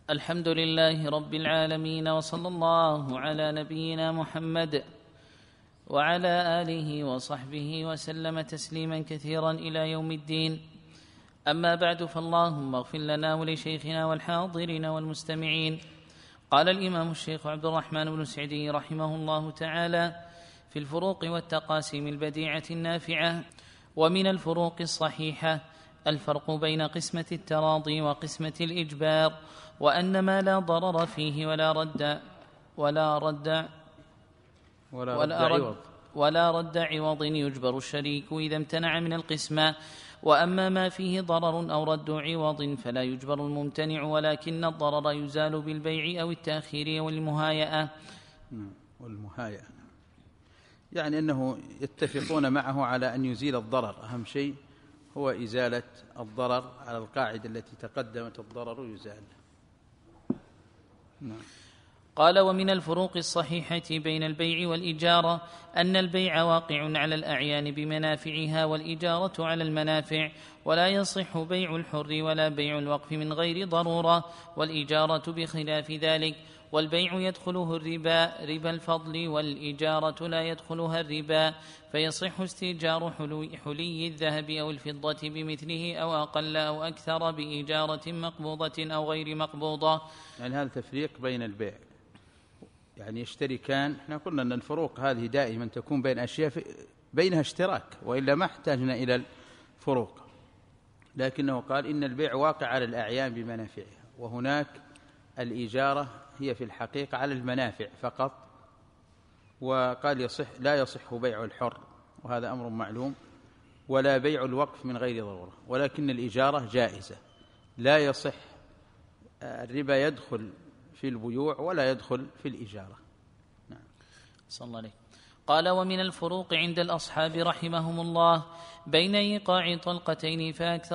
الحمد لله رب العالمين، وصلى الله على نبينا محمد وعلى آله وصحبه وسلم تسليما كثيرا إلى يوم الدين. أما بعد، فاللهم اغفر لنا ولشيخنا والحاضرين والمستمعين. قال الإمام الشيخ عبد الرحمن بن سعدي رحمه الله تعالى في الفروق والتقاسيم البديعة النافعة: ومن الفروق الصحيحة الفرق بين قسمة التراضي وقسمة الإجبار، وأن ما لا ضرر فيه ولا رد عوض يجبر الشريك إذا امتنع من القسمة، وأما ما فيه ضرر أو رد عوض فلا يجبر الممتنع، ولكن الضرر يزال بالبيع أو التأخير والمهايئة. يعني أنه يتفقون معه على أن يزيل الضرر، أهم شيء هو إزالة الضرر على القاعدة التي تقدمت: الضرر يزال. قال: ومن الفروق الصحيحة بين البيع والإجارة أن البيع واقع على الأعيان بمنافعها، والإجارة على المنافع، ولا يصح بيع الحر ولا بيع الوقف من غير ضرورة، والإجارة بخلاف ذلك. والبيع يدخله الربا ربا الفضل، والإجارة لا يدخلها الربا، فيصح استئجار حلي الذهب أو الفضة بمثله أو أقل أو أكثر بإجارة مقبوضة أو غير مقبوضة. يعني هذا تفريق بين البيع، يعني يشتركان. احنا قلنا أن الفروق هذه دائما تكون بين أشياء بينها اشتراك، وإلا ما احتاجنا إلى الفروق، لكنه قال إن البيع واقع على الأعيان بمنافعها، وهناك الإجارة هي في الحقيقة على المنافع فقط. وقال لا يصح بيع الحر، وهذا أمر معلوم، ولا بيع الوقف من غير ضرورة، ولكن الإجارة جائزة. لا يصح الربا يدخل في البيوع ولا يدخل في الإجارة. نعم. صلى الله عليه. قال: ومن الفروق عند الأصحاب رحمهم الله بين إيقاع طلقتين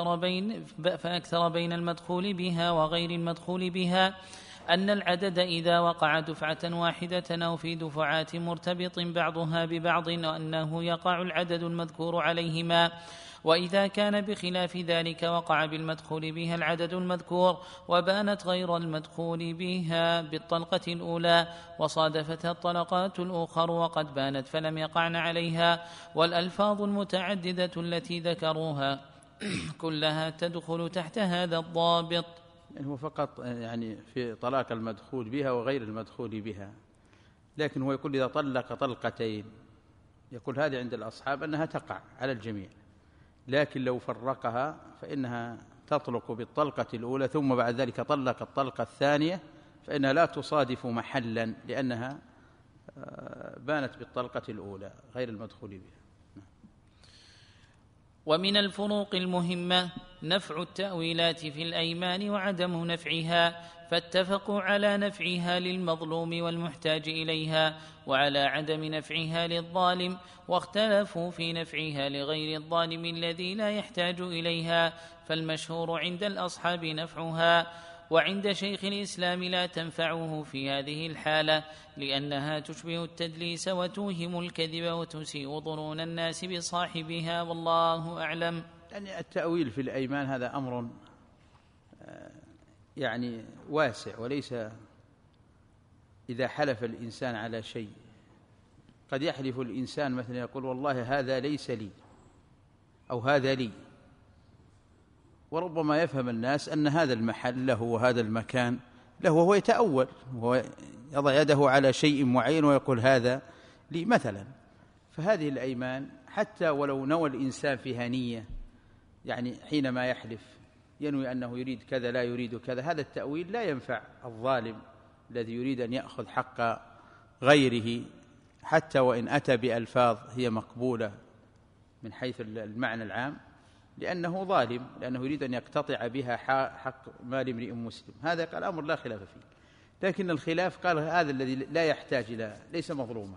فأكثر بين المدخول بها وغير المدخول بها أن العدد إذا وقع دفعة واحدة أو في دفعات مرتبط بعضها ببعض، وأنه يقع العدد المذكور عليهما، وإذا كان بخلاف ذلك وقع بالمدخول بها العدد المذكور، وبانت غير المدخول بها بالطلقة الأولى، وصادفتها الطلقات الأخر وقد بانت فلم يقعن عليها. والألفاظ المتعددة التي ذكروها كلها تدخل تحت هذا الضابط. يعني هو فقط يعني في طلاق المدخول بها وغير المدخول بها، لكن هو يقول إذا طلق طلقتين، يقول هذه عند الأصحاب أنها تقع على الجميع، لكن لو فرقها فإنها تطلق بالطلقة الأولى ثم بعد ذلك طلق الطلقة الثانية، فإنها لا تصادف محلا، لأنها بانت بالطلقة الأولى غير المدخول بها. ومن الفروق المهمة نفع التأويلات في الأيمان وعدم نفعها، فاتفقوا على نفعها للمظلوم والمحتاج إليها، وعلى عدم نفعها للظالم، واختلفوا في نفعها لغير الظالم الذي لا يحتاج إليها. فالمشهور عند الأصحاب نفعها، وعند شيخ الإسلام لا تنفعه في هذه الحالة، لأنها تشبه التدليس وتوهم الكذب وتسيء ظنون الناس بصاحبها، والله أعلم. يعني التأويل في الأيمان هذا أمر يعني واسع، وليس إذا حلف الإنسان على شيء، قد يحلف الإنسان مثلا يقول والله هذا ليس لي أو هذا لي، وربما يفهم الناس أن هذا المحل له وهذا المكان له، وهو يتأول وهو يضع يده على شيء معين ويقول هذا لي مثلا. فهذه الأيمان حتى ولو نوى الإنسان فيها نية، يعني حينما يحلف ينوي أنه يريد كذا لا يريد كذا، هذا التأويل لا ينفع الظالم الذي يريد أن يأخذ حق غيره، حتى وإن أتى بألفاظ هي مقبولة من حيث المعنى العام، لأنه ظالم، لأنه يريد أن يقتطع بها حق مال امرئ مسلم. هذا قال أمر لا خلاف فيه، لكن الخلاف قال هذا الذي لا يحتاج إلى، ليس مظلوما،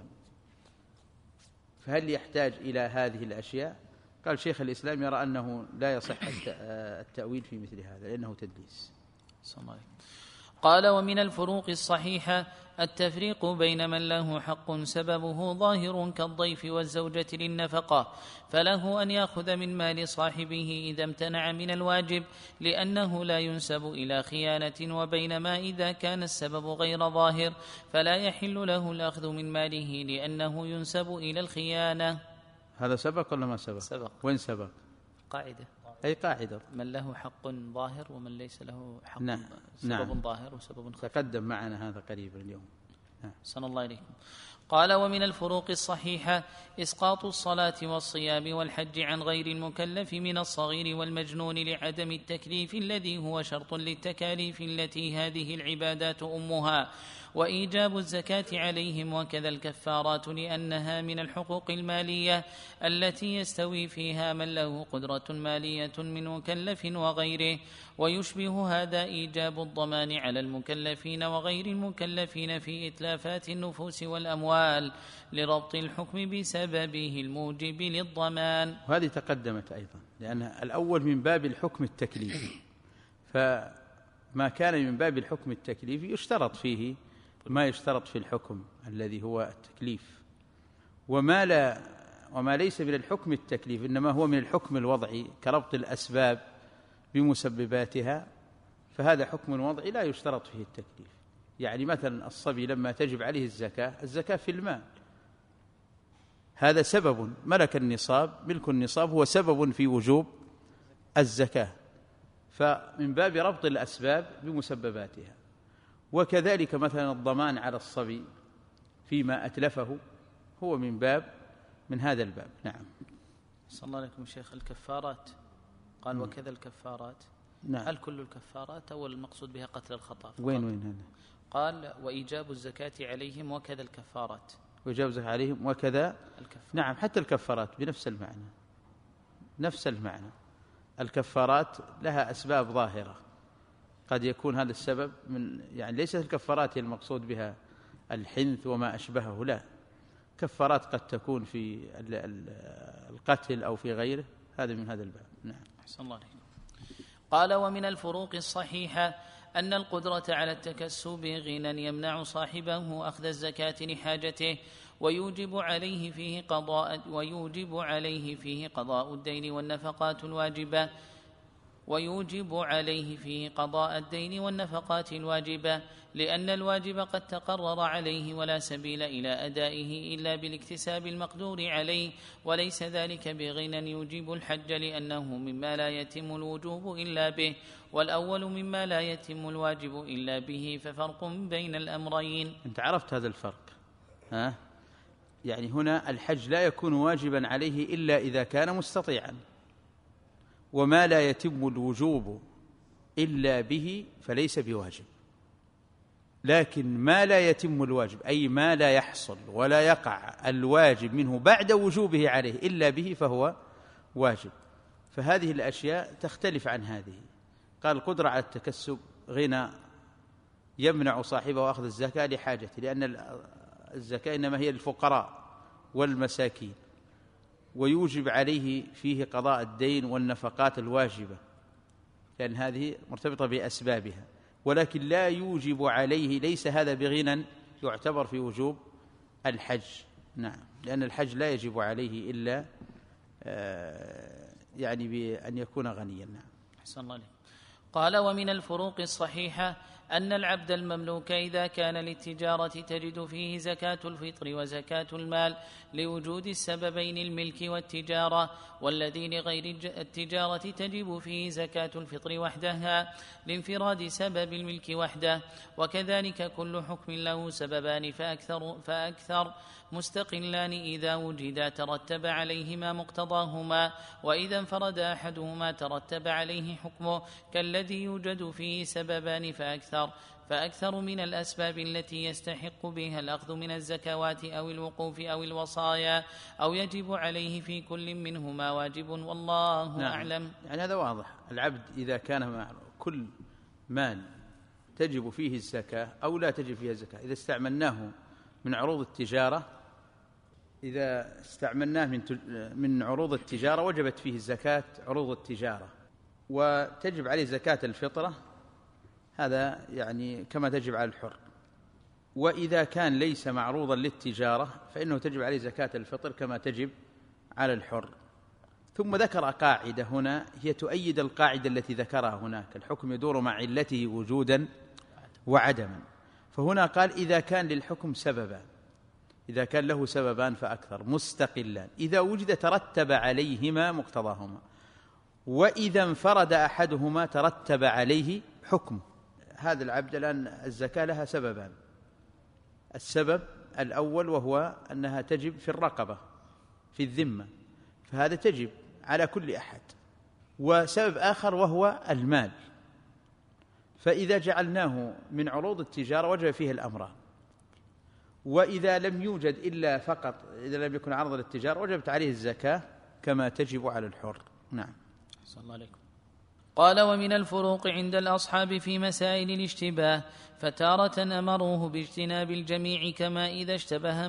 فهل يحتاج إلى هذه الأشياء؟ قال شيخ الإسلام يرى أنه لا يصح التأويل في مثل هذا، لأنه تدليس. قال ومن الفروق الصحيحة التفريق بين من له حق سببه ظاهر كالضيف والزوجة للنفقة فله أن يأخذ من مال صاحبه إذا امتنع من الواجب لأنه لا ينسب إلى خيانة، وبينما إذا كان السبب غير ظاهر فلا يحل له الأخذ من ماله لأنه ينسب إلى الخيانة. هذا سبق ولا ما سبق؟ سبق. وين سبق؟ قاعدة، أي قاعدة؟ من له حق ظاهر ومن ليس له حق. نعم. سبب نعم. ظاهر وسبب خفي. تقدم معنا هذا قريبا اليوم. صلى الله عليكم. قال ومن الفروق الصحيحة إسقاط الصلاة والصيام والحج عن غير المكلف من الصغير والمجنون لعدم التكليف الذي هو شرط للتكاليف التي هذه العبادات أمها، وإيجاب الزكاة عليهم وكذا الكفارات لأنها من الحقوق المالية التي يستوي فيها من له قدرة مالية من مكلف وغيره، ويشبه هذا إيجاب الضمان على المكلفين وغير المكلفين في إتلافات النفوس والأموال لربط الحكم بسببه الموجب للضمان. وهذه تقدمت أيضا، لأن الأول من باب الحكم التكليفي، فما كان من باب الحكم التكليفي يشترط فيه ما يشترط في الحكم الذي هو التكليف، وما ليس من الحكم التكليف إنما هو من الحكم الوضعي كربط الأسباب بمسبباتها، فهذا حكم وضعي لا يشترط فيه التكليف. يعني مثلا الصبي لما تجب عليه الزكاة في المال، هذا سبب ملك النصاب، ملك النصاب هو سبب في وجوب الزكاة، فمن باب ربط الأسباب بمسبباتها. وكذلك مثلا الضمان على الصبي فيما أتلفه هو من هذا الباب. نعم. صلى الله عليكم شيخ. الكفارات قال وكذا الكفارات. نعم. هل كل الكفارات أو المقصود بها قتل الخطأ فقط؟ وين هذا؟ قال وإيجاب الزكاة عليهم وكذا الكفارات. وإيجاب الزكاة عليهم وكذا الكفارات. نعم، حتى الكفارات بنفس المعنى. الكفارات لها أسباب ظاهرة، قد يكون هذا السبب يعني ليست الكفارات المقصود بها الحنث وما أشبهه، لا، كفارات قد تكون في القتل أو في غيره، هذا من هذا الباب. نعم. أحسن الله عليكم. قال ومن الفروق الصحيحة أن القدرة على التكسب غنى يمنع صاحبه أخذ الزكاة لحاجته، ويوجب عليه فيه قضاء الدين والنفقات الواجبة لأن الواجب قد تقرر عليه ولا سبيل إلى أدائه إلا بالاكتساب المقدور عليه، وليس ذلك بغنى يوجب الحج لأنه مما لا يتم الوجوب إلا به، والأول مما لا يتم الواجب إلا به، ففرق بين الأمرين. أنت عرفت هذا الفرق؟ يعني هنا الحج لا يكون واجبا عليه إلا إذا كان مستطيعا، وما لا يتم الوجوب إلا به فليس بواجب. لكن ما لا يتم الواجب أي ما لا يحصل ولا يقع الواجب منه بعد وجوبه عليه إلا به فهو واجب. فهذه الأشياء تختلف عن هذه. قال القدرة على التكسب غنى يمنع صاحبه أخذ الزكاة لحاجته، لأن الزكاة إنما هي للفقراء والمساكين، ويوجب عليه فيه قضاء الدين والنفقات الواجبة لأن هذه مرتبطة بأسبابها، ولكن لا يوجب عليه، ليس هذا بغنى يعتبر في وجوب الحج. نعم، لأن الحج لا يجب عليه إلا يعني بأن يكون غنيا. نعم. أحسن الله عليك. قال ومن الفروق الصحيحة أن العبد المملوك إذا كان للتجارة تجد فيه زكاة الفطر وزكاة المال لوجود السببين الملك والتجارة، والذي لغير التجارة تجب فيه زكاة الفطر وحدها لانفراد سبب الملك وحده، وكذلك كل حكم له سببان فأكثر مستقلان إذا وجدا ترتب عليهما مقتضاهما، وإذا انفرد أحدهما ترتب عليه حكمه، كالذي يوجد فيه سببان فأكثر من الأسباب التي يستحق بها الأخذ من الزكوات أو الوقوف أو الوصايا، أو يجب عليه في كل منهما واجب، والله أعلم. يعني هذا واضح. العبد إذا كان مع كل مال تجب فيه الزكاة أو لا تجب فيه الزكاة، إذا استعملناه من عروض التجارة، إذا استعملناه من عروض التجارة وجبت فيه الزكاة عروض التجارة، وتجب عليه زكاة الفطرة هذا يعني كما تجب على الحر. وإذا كان ليس معروضا للتجارة فإنه تجب عليه زكاة الفطر كما تجب على الحر. ثم ذكر قاعدة هنا هي تؤيد القاعدة التي ذكرها هناك: الحكم يدور مع علته وجودا وعدما. فهنا قال إذا كان للحكم سببان، إذا كان له سببان فأكثر مستقلان، إذا وجد ترتب عليهما مقتضاهما، وإذا انفرد أحدهما ترتب عليه حكم. هذا العبد الآن الزكاة لها سببان: السبب الأول وهو أنها تجب في الرقبة في الذمة، فهذا تجب على كل أحد. وسبب آخر وهو المال، فإذا جعلناه من عروض التجارة وجب فيه الأمران. وإذا لم يوجد إلا فقط إذا لم يكن عرضا للتجارة وجبت عليه الزكاة كما تجب على الحر. نعم. صلى الله عليكم. قال: ومن الفروق عند الأصحاب في مسائل الاشتباه: فتارة أمروه باجتناب الجميع كما إذا اشتبه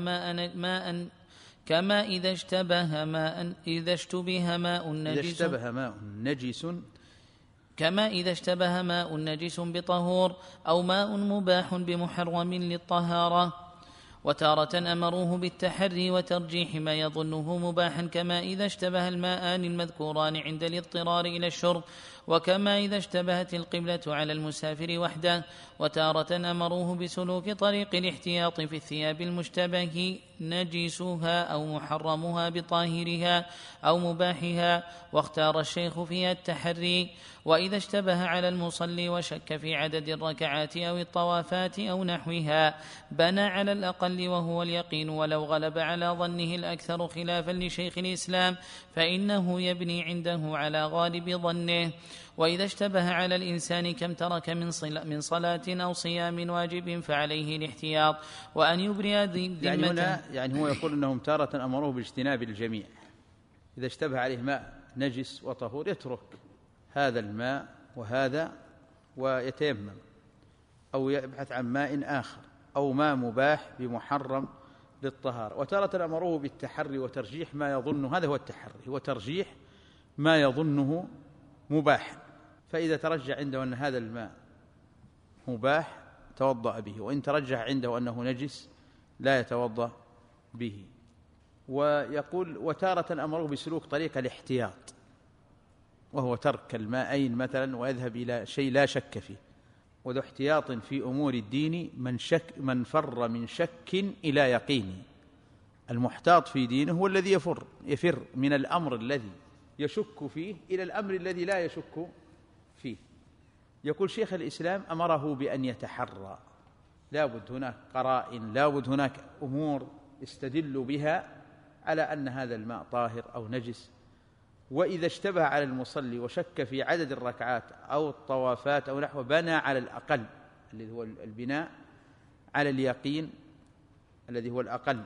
ماء نجس بطهور أو ماء مباح بمحرم للطهارة. وتارة أمروه بالتحري وترجيح ما يظنه مباحا كما إذا اشتبه الماءان المذكوران عند الاضطرار إلى الشرب، وكما إذا اشتبهت القبلة على المسافر وحده. وتارة أمروه بسلوك طريق الاحتياط في الثياب المشتبه نجسها أو محرمها بطاهرها أو مباحها، واختار الشيخ فيها التحري. وإذا اشتبه على المصلي وشك في عدد الركعات أو الطوافات أو نحوها بنى على الأقل وهو اليقين، ولو غلب على ظنه الأكثر خلافا لشيخ الإسلام فإنه يبني عنده على غالب ظنه. وإذا اشتبه على الإنسان كم ترك من صلاة أو صيام واجب فعليه الاحتياط وأن يبرئ ذمته. يعني هو يقول أنهم تارة أمروه باجتناب الجميع، إذا اشتبه عليه ماء نجس وطهور يترك هذا الماء وهذا ويتيمم، أو يبحث عن ماء آخر، أو ماء مباح بمحرم للطهارة. وتارة أمروه بالتحري وترجيح ما يظنه، هذا هو التحري، هو ترجيح ما يظنه مباحا، فإذا ترجح عنده أن هذا الماء مباح توضأ به، وإن ترجح عنده أنه نجس لا يتوضأ به. ويقول: وتارة أمره بسلوك طريق الاحتياط، وهو ترك الماءين مثلا ويذهب إلى شيء لا شك فيه. وذو احتياط في أمور الدين من فر من شك إلى يقين. المحتاط في دينه هو الذي يفر من الأمر الذي يشك فيه إلى الأمر الذي لا يشك فيه. يقول شيخ الإسلام: أمره بأن يتحرى، لابد هناك قرائن، لابد هناك أمور يستدل بها على أن هذا الماء طاهر أو نجس. وإذا اشتبه على المصلي وشك في عدد الركعات أو الطوافات أو نحو بنى على الأقل الذي هو البناء على اليقين الذي هو الأقل،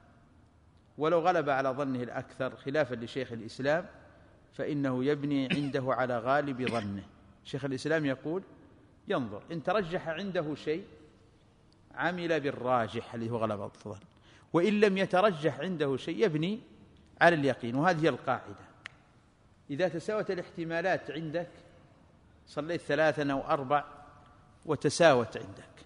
ولو غلب على ظنه الأكثر خلافا لشيخ الإسلام فإنه يبني عنده على غالب ظنه. شيخ الإسلام يقول: ينظر، إن ترجح عنده شيء عمل بالراجح الذي هو غلب الظن، وإن لم يترجح عنده شيء يبني على اليقين. وهذه هي القاعدة: إذا تساوت الاحتمالات عندك، صليت 3 أو 4 وتساوت عندك،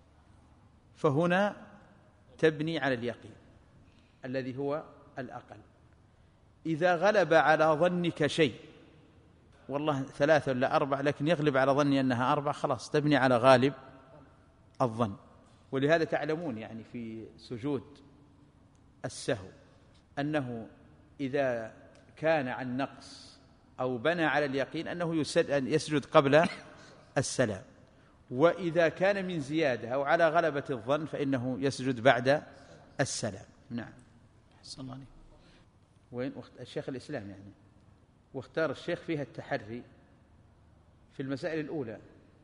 فهنا تبني على اليقين الذي هو الأقل. إذا غلب على ظنك شيء، والله 3 ولا 4 لكن يغلب على ظني أنها 4، خلاص تبني على غالب الظن. ولهذا تعلمون يعني في سجود السهو أنه إذا كان عن نقص أو بنى على اليقين أنه يسجد قبل السلام، وإذا كان من زيادة أو على غلبة الظن فإنه يسجد بعد السلام. نعم. صلى الله عليه. وين الشيخ الإسلام يعني، واختار الشيخ فيها التحري في المسائل الأولى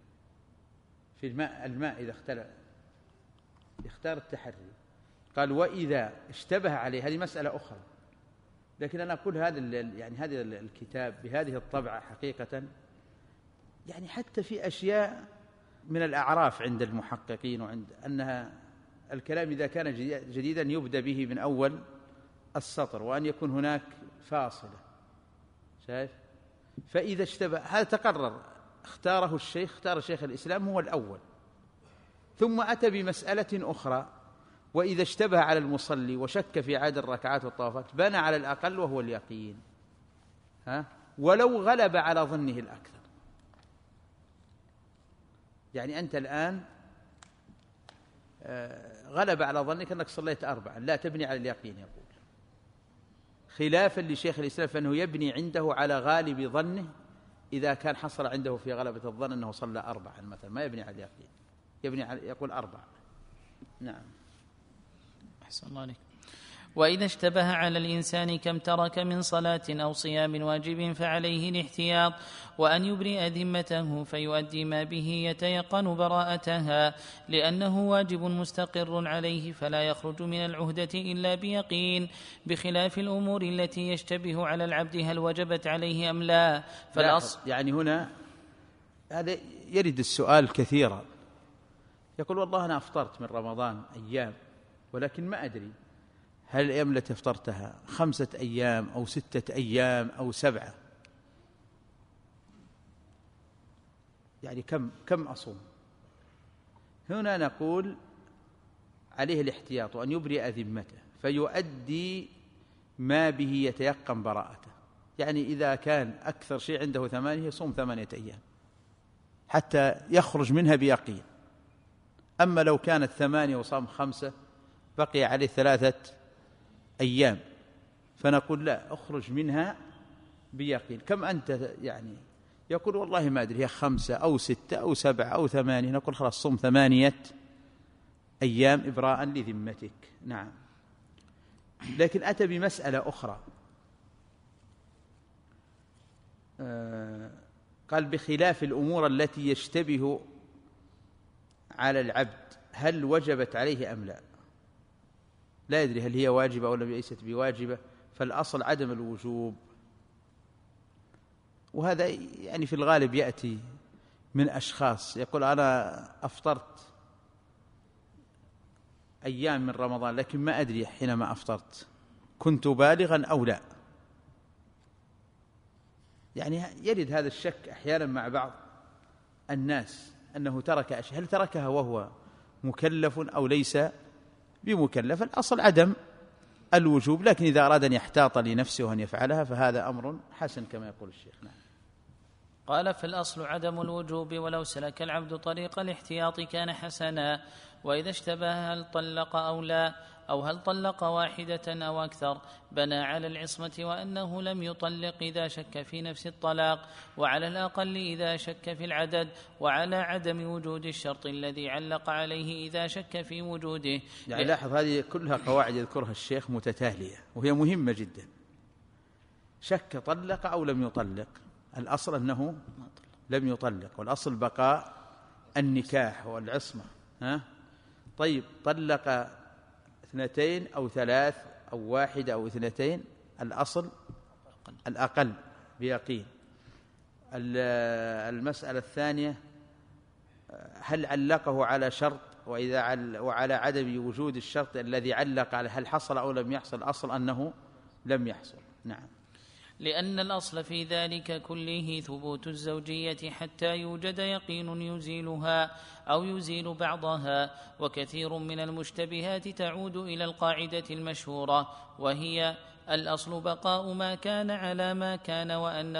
في الماء إذا اختلف يختار التحري. قال: وإذا اشتبه عليه، هذه مسألة أخرى، لكن أنا أقول هذا الكتاب بهذه الطبعة حقيقة يعني حتى في أشياء من الأعراف عند المحققين، وعند أنها الكلام إذا كان جديدا يبدأ به من أول السطر، وأن يكون هناك فاصلة، شايف؟ فإذا اشتبه، هذا تقرر اختار شيخ الإسلام هو الأول، ثم أتى بمسألة أخرى: وإذا اشتبه على المصلي وشك في عدد الركعات والطوافات بنى على الأقل وهو اليقين، ولو غلب على ظنه الأكثر. يعني أنت الآن غلب على ظنك أنك صليت 4، لا تبني على اليقين، يقول خلافا لشيخ الإسلام فإنه يبني عنده على غالب ظنه. إذا كان حصل عنده في غلبة الظن أنه صلى 4 مثلا، ما يبني على اليقين، يبني على يقول 4. نعم. أحسن الله عليك. وإذا اشتبه على الإنسان كم ترك من صلاة أو صيام واجب فعليه الاحتياط، وأن يبرئ ذمته فيؤدي ما به يتيقن براءتها، لأنه واجب مستقر عليه فلا يخرج من العهدة إلا بيقين، بخلاف الأمور التي يشتبه على العبد هل وجبت عليه أم لا. يعني هنا هذا يرد السؤال كثيرا، يقول والله أنا أفطرت من رمضان أيام ولكن ما أدري هل الأيام التي افطرتها 5 أيام أو 6 أيام أو 7، يعني كم أصوم؟ هنا نقول عليه الاحتياط وأن يبرئ ذمته فيؤدي ما به يتيقن براءته. يعني إذا كان أكثر شيء عنده 8 يصوم 8 أيام حتى يخرج منها بيقين. أما لو كانت 8 وصام 5 بقي عليه 3 أيام، فنقول لا، أخرج منها بيقين. كم أنت؟ يعني يقول والله ما أدري، هي 5 أو 6 أو 7 أو 8، نقول خلاص صم 8 أيام إبراء لذمتك. نعم. لكن أتى بمسألة أخرى، قال بخلاف الأمور التي يشتبه على العبد هل وجبت عليه أم لا، لا يدري هل هي واجبة أو ليست بواجبة، فالأصل عدم الوجوب. وهذا يعني في الغالب يأتي من أشخاص يقول أنا أفطرت أيام من رمضان لكن ما أدري حينما أفطرت كنت بالغا أو لا. يعني يرد هذا الشك أحيانا مع بعض الناس أنه ترك أشياء، هل تركها وهو مكلف أو ليس بمكلف؟ الأصل عدم الوجوب، لكن إذا أراد أن يحتاط لنفسه وأن يفعلها فهذا أمر حسن كما يقول الشيخ. نعم. قال فالأصل عدم الوجوب، ولو سلك العبد طريق الاحتياط كان حسنا. وإذا اشتبه هل طلق أو لا، أو هل طلق واحدة أو أكثر، بنى على العصمة وأنه لم يطلق إذا شك في نفس الطلاق، وعلى الأقل إذا شك في العدد، وعلى عدم وجود الشرط الذي علق عليه إذا شك في وجوده. يعني لاحظ هذه كلها قواعد يذكرها الشيخ متتالية وهي مهمة جدا. شك طلق أو لم يطلق، الأصل أنه لم يطلق، والأصل بقاء النكاح والعصمة. طيب طلق 2 أو 3 أو 1 أو 2، الأصل الأقل بيقين. المسألة الثانية هل علقه على شرط، وعلى عدم وجود الشرط الذي علق على هل حصل أو لم يحصل، الأصل أنه لم يحصل. نعم. لأن الأصل في ذلك كله ثبوت الزوجية حتى يوجد يقين يزيلها أو يزيل بعضها، وكثير من المشتبهات تعود إلى القاعدة المشهورة، وهي الأصل بقاء ما كان على ما كان،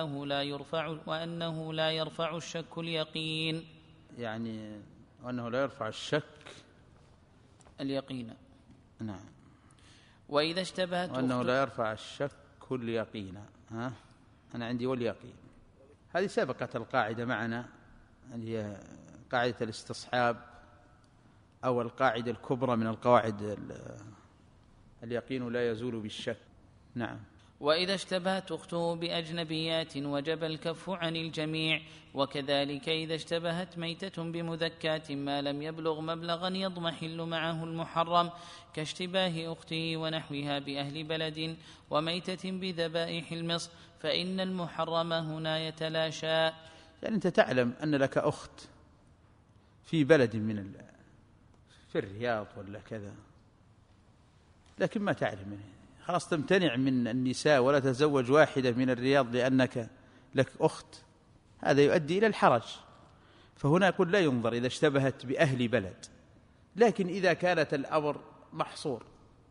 وأنه لا يرفع الشك اليقين. يعني وأنه لا يرفع الشك اليقين. نعم. وإذا اشتبهت وأنه لا يرفع الشك اليقين. أنا عندي واليقين، هذه سبقت القاعدة معنا، هي قاعدة الاستصحاب أو القاعدة الكبرى من القواعد، اليقين لا يزول بالشك. نعم. وإذا اشتبهت أخته بأجنبيات وجب الكف عن الجميع، وكذلك إذا اشتبهت ميتة بمذكاة ما لم يبلغ مبلغا يضمحل معه المحرم، كاشتباه أخته ونحوها بأهل بلد، وميتة بذبائح المصر، فإن المحرم هنا يتلاشى. يعني أنت تعلم أن لك أخت في بلد في الرياض ولا كذا، لكن ما تعلم خلاص تمتنع من النساء ولا تتزوج واحدة من الرياض لأنك لك أخت، هذا يؤدي إلى الحرج. فهنا يقول لا ينظر إذا اشتبهت بأهل بلد، لكن إذا كانت الأمر محصور،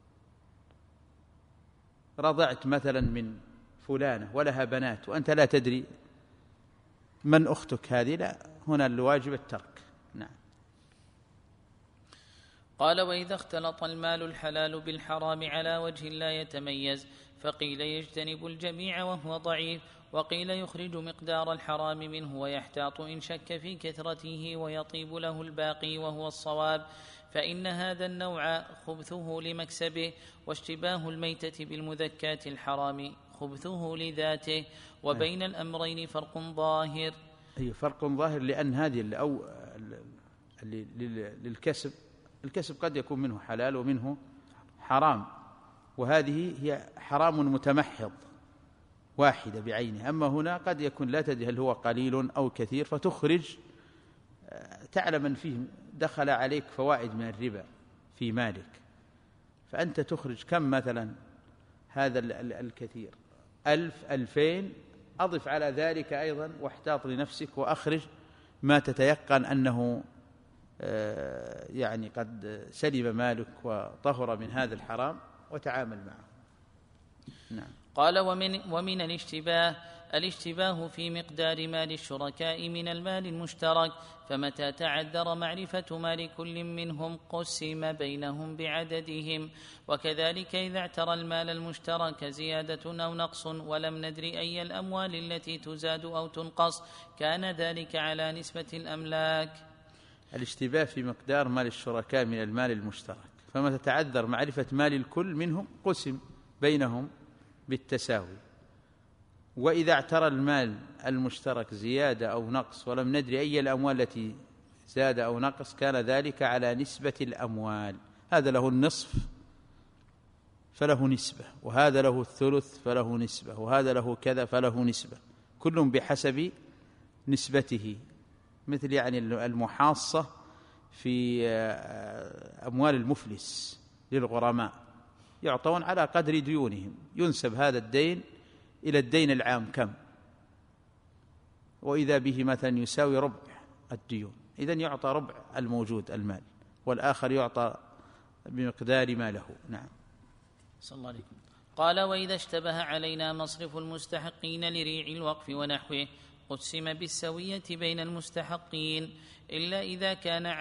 رضعت مثلا من فلانة ولها بنات وأنت لا تدري من أختك هذه، لا، هنا الواجب الترك. نعم. قال: وإذا اختلط المال الحلال بالحرام على وجه لا يتميز، فقيل يجتنب الجميع وهو ضعيف، وقيل يخرج مقدار الحرام منه ويحتاط إن شك في كثرته ويطيب له الباقي وهو الصواب، فإن هذا النوع خبثه لمكسبه، واشتباه الميتة بالمذكاة الحرام خبثه لذاته، وبين الأمرين فرق ظاهر. أي فرق ظاهر، لأن هذه للكسب، الكسب قد يكون منه حلال ومنه حرام، وهذه هي حرام متمحض واحدة بعينها. أما هنا قد يكون لا تدري هل هو قليل أو كثير، فتخرج تعلم أن فيه دخل عليك فوائد من الربا في مالك، فأنت تخرج كم مثلا هذا الكثير، 1000 2000، أضف على ذلك أيضا واحتاط لنفسك وأخرج ما تتيقن أنه يعني قد سلب مالك وطهر من هذا الحرام، وتعامل معه. نعم. قال: ومن الاشتباه في مقدار مال الشركاء من المال المشترك، فمتى تعذر معرفة مال كل منهم قسم بينهم بعددهم، وكذلك إذا اعترى المال المشترك زيادة أو نقص ولم ندري أي الأموال التي تزاد أو تنقص، كان ذلك على نسبة الأملاك. الاشتباه في مقدار مال الشركاء من المال المشترك، فمتى تعذر معرفة مال الكل منهم قسم بينهم بالتساوي، وإذا اعترى المال المشترك زيادة أو نقص ولم ندري أي الأموال التي زاد أو نقص، كان ذلك على نسبة الأموال. هذا له النصف فله نسبة، وهذا له الثلث فله نسبة، وهذا له كذا فله نسبة، كل بحسب نسبته. مثل يعني المحاصة في أموال المفلس للغرماء، يعطون على قدر ديونهم، ينسب هذا الدين إلى الدين العام كم، وإذا به مثلا يساوي ربع الديون، إذن يعطى ربع الموجود المال، والآخر يعطى بمقدار ما له. نعم. صلى الله عليكم. قال: وإذا اشتبه علينا مصرف المستحقين لريع الوقف ونحوه قسم بالسوية بين المستحقين، إلا إذا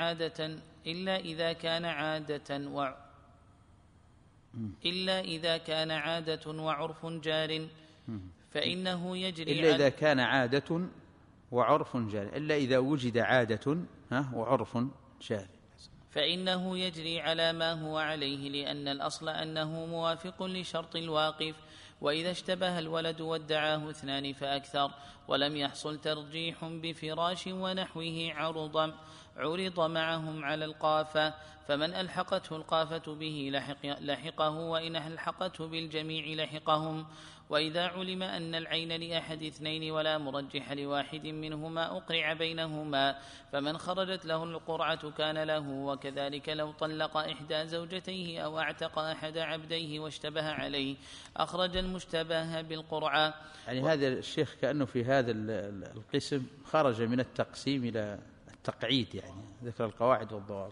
كان عادة وعرف جار، فإنه يجري إلا إذا كان عادة وعرف جار، إلا إذا وجد عادة وعرف جار، فإنه يجري على ما هو عليه، لأن الأصل أنه موافق لشرط الواقف. وإذا اشتبه الولد وادعاه 2 فأكثر ولم يحصل ترجيح بفراش ونحوه عرض معهم على القافة، فمن ألحقته القافة به لحقه، وإن ألحقته بالجميع لحقهم. وإذا علم أن العين لأحد 2 ولا مرجح لواحد منهما أقرع بينهما، فمن خرجت له القرعة كان له. وكذلك لو طلق إحدى زوجتيه أو اعتق أحد عبديه واشتبه عليه أخرج المشتبه بالقرعة. يعني هذا الشيخ كأنه في هذا القسم خرج من التقسيم إلى التقعيد، يعني ذكر القواعد والضوابط.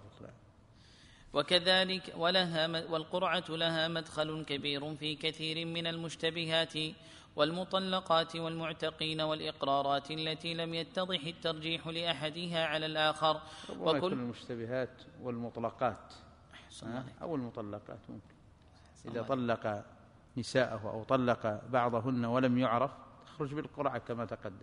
وكذلك والقرعة لها مدخل كبير في كثير من المشتبهات والمطلقات والمعتقين والإقرارات التي لم يتضح الترجيح لأحدها على الآخر. وكل المشتبهات والمطلقات أو المطلقات ممكن إذا طلق نساءه أو طلق بعضهن ولم يعرف تخرج بالقرعة كما تقدم.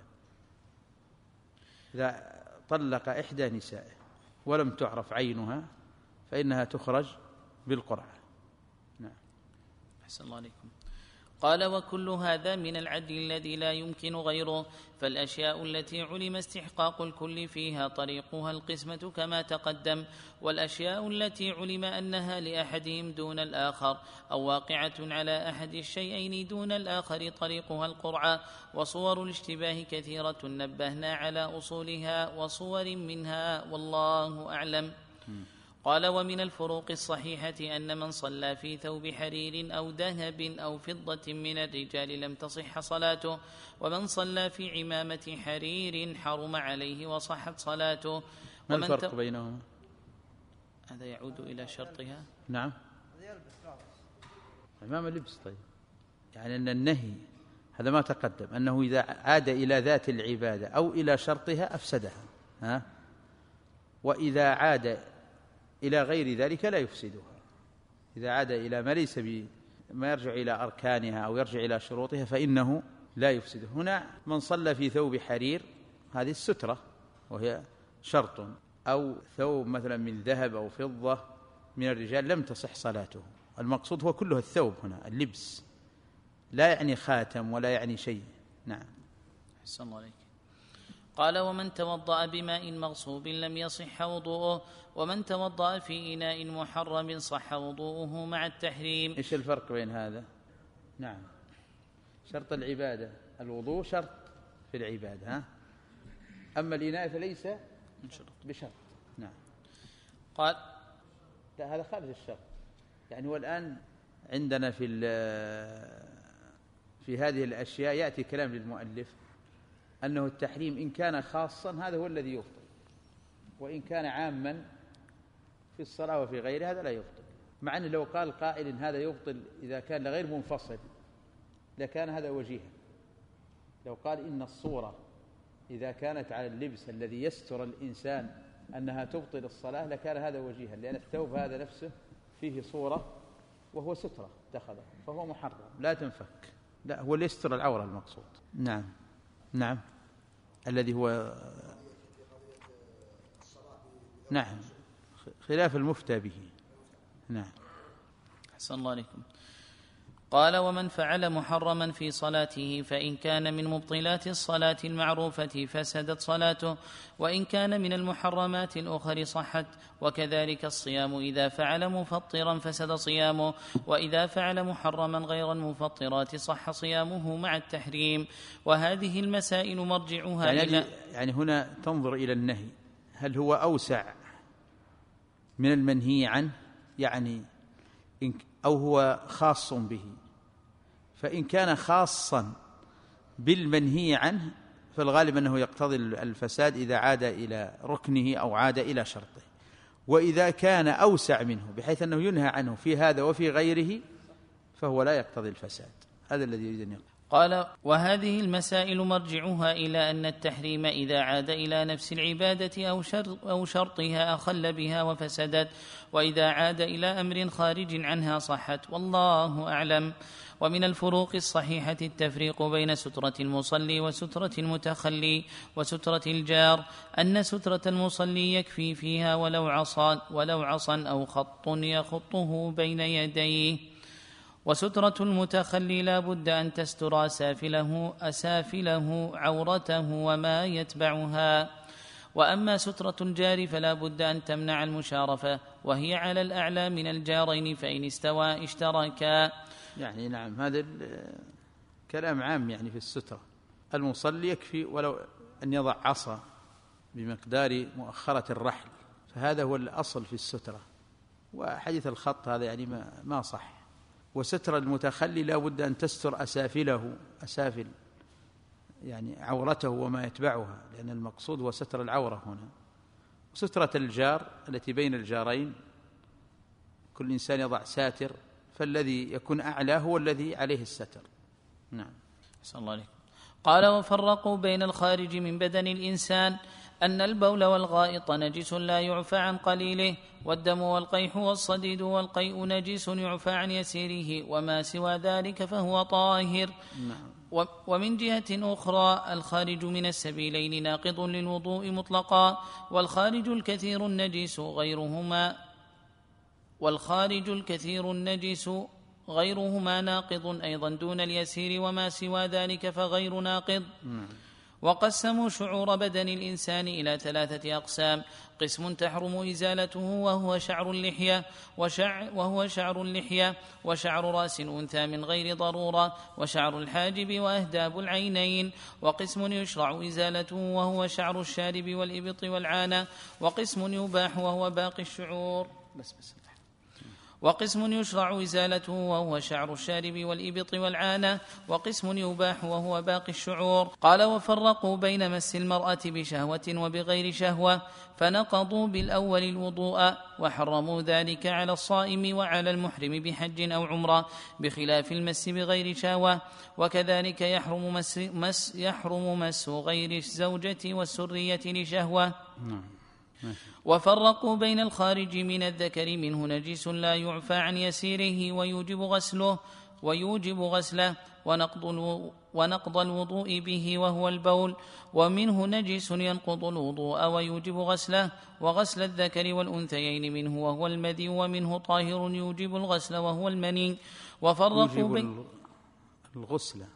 إذا طلق إحدى نسائه ولم تعرف عينها فإنها تخرج بالقرعة. نعم. أحسن الله عليكم. قال: وكل هذا من العدل الذي لا يمكن غيره، فالأشياء التي علم استحقاق الكل فيها طريقها القسمة كما تقدم، والأشياء التي علم أنها لأحدهم دون الآخر أو واقعة على أحد الشيئين دون الآخر طريقها القرعة. وصور الاشتباه كثيرة نبهنا على أصولها وصور منها، والله أعلم. قال ومن الفروق الصحيحة أن من صلى في ثوب حرير أو ذهب أو فضة من الرجال لم تصح صلاته، ومن صلى في عمامة حرير حرم عليه وصحت صلاته. ما الفرق بينهما؟ هذا يعود إلى شرطها. نعم، عمامة لبس. طيب، يعني أن النهي هذا ما تقدم أنه إذا عاد إلى ذات العبادة أو إلى شرطها أفسدها، وإذا عاد إلى غير ذلك لا يفسدها. إذا عاد إلى ما ليس ما يرجع إلى أركانها أو يرجع إلى شروطها فإنه لا يفسده. هنا من صلى في ثوب حرير، هذه السترة وهي شرط، أو ثوب مثلا من ذهب أو فضة من الرجال لم تصح صلاته. المقصود هو كله الثوب هنا، اللبس، لا يعني خاتم ولا يعني شيء. نعم. أحسن الله عليك. قال ومن توضأ بماء مغصوب لم يصح وضوءه، ومن توضأ في إناء محرم صح وضوءه مع التحريم. إيش الفرق بين هذا؟ نعم، شرط العبادة، الوضوء شرط في العبادة، أما الإناء فليس بشرط. نعم. قال لا، هذا خارج الشرط. يعني والآن عندنا في هذه الأشياء يأتي كلام للمؤلف أنه التحريم إن كان خاصا هذا هو الذي يفضل، وإن كان عاما في الصلاة وفي غيرها هذا لا يفضل. مع أنه لو قال قائل إن هذا يفضل إذا كان لغير منفصل لكان هذا وجيها. لو قال إن الصورة إذا كانت على اللبس الذي يستر الإنسان أنها تبطل الصلاة لكان هذا وجيها، لأن الثوب هذا نفسه فيه صورة وهو سترة دخل فهو محرم لا تنفك. لا، هو اللي يستر العورة المقصود. نعم. نعم، الذي هو نعم خلاف المفتى به. نعم. أحسن الله عليكم. قال ومن فعل محرما في صلاته فإن كان من مبطلات الصلاة المعروفة فسدت صلاته، وإن كان من المحرمات الأخر صحت. وكذلك الصيام إذا فعل مفطرا فسد صيامه، وإذا فعل محرما غير المفطرات صح صيامه مع التحريم. وهذه المسائل مرجعها يعني هنا تنظر إلى النهي هل هو أوسع من المنهي عنه يعني أو هو خاص به. فإن كان خاصا بالمنهي عنه فالغالب أنه يقتضي الفساد إذا عاد إلى ركنه أو عاد إلى شرطه. وإذا كان أوسع منه بحيث أنه ينهى عنه في هذا وفي غيره فهو لا يقتضي الفساد. هذا الذي يريد أن يقول. قال وهذه المسائل مرجعها إلى أن التحريم إذا عاد إلى نفس العبادة أو شرطها أخل بها وفسدت، وإذا عاد إلى أمر خارج عنها صحت، والله أعلم. ومن الفروق الصحيحة التفريق بين سترة المصلي وسترة المتخلي وسترة الجار، أن سترة المصلي يكفي فيها ولو عصا أو خط يخطه بين يديه، وسترة المتخلي لا بد أن تستر أسافله عورته وما يتبعها. وأما سترة الجار فلا بد أن تمنع المشارفة، وهي على الأعلى من الجارين فإن استوى اشتركا. يعني نعم، هذا كلام عام يعني في السترة. المصلي يكفي ولو أن يضع عصا بمقدار مؤخرة الرحل، فهذا هو الأصل في السترة. وحديث الخط هذا يعني ما صح. وستر المتخلي لا بد أن تستر أسافل يعني عورته وما يتبعها، لأن المقصود هو ستر العورة هنا. وسترة الجار التي بين الجارين كل إنسان يضع ساتر، فالذي يكون أعلى هو الذي عليه الستر. نعم. صلى الله عليه. قال وفرقوا بين الخارج من بدن الإنسان أن البول والغائط نجس لا يعفى عن قليله، والدم والقيح والصديد والقيء نجس يعفى عن يسيره، وما سوى ذلك فهو طاهر. نعم. ومن جهة أخرى الخارج من السبيلين ناقض للوضوء مطلقا، والخارج الكثير النجس غيرهما ناقض أيضا دون اليسير، وما سوى ذلك فغير ناقض. وقسموا شعور بدن الإنسان إلى 3 أقسام: قسم تحرم إزالته وهو شعر اللحية وشعر رأس أنثى من غير ضرورة وشعر الحاجب وأهداب العينين، وقسم يشرع إزالته وهو شعر الشارب والإبط والعانة، وقسم يباح وهو باقي الشعور وقسم يشرع إزالته وهو شعر الشارب والإبط والعانة، وقسم يباح وهو باقي الشعور. قال: وفرقوا بين مس المرأة بشهوة وبغير شهوة، فنقضوا بالأول الوضوء، وحرموا ذلك على الصائم وعلى المحرم بحج أو عمرة، بخلاف المس بغير شهوة. وكذلك يحرم مس غير الزوجة والسرية لشهوة. وفرقوا بين الخارج من الذكر منه نجس لا يعفى عن يسيره ويوجب غسله ونقض الوضوء به وهو البول، ومنه نجس ينقض الوضوء ويوجب غسله، وغسل الذكر والأنثيين منه وهو المذي، ومنه طاهر يوجب الغسل وهو المني. وفرقوا بين الغسلة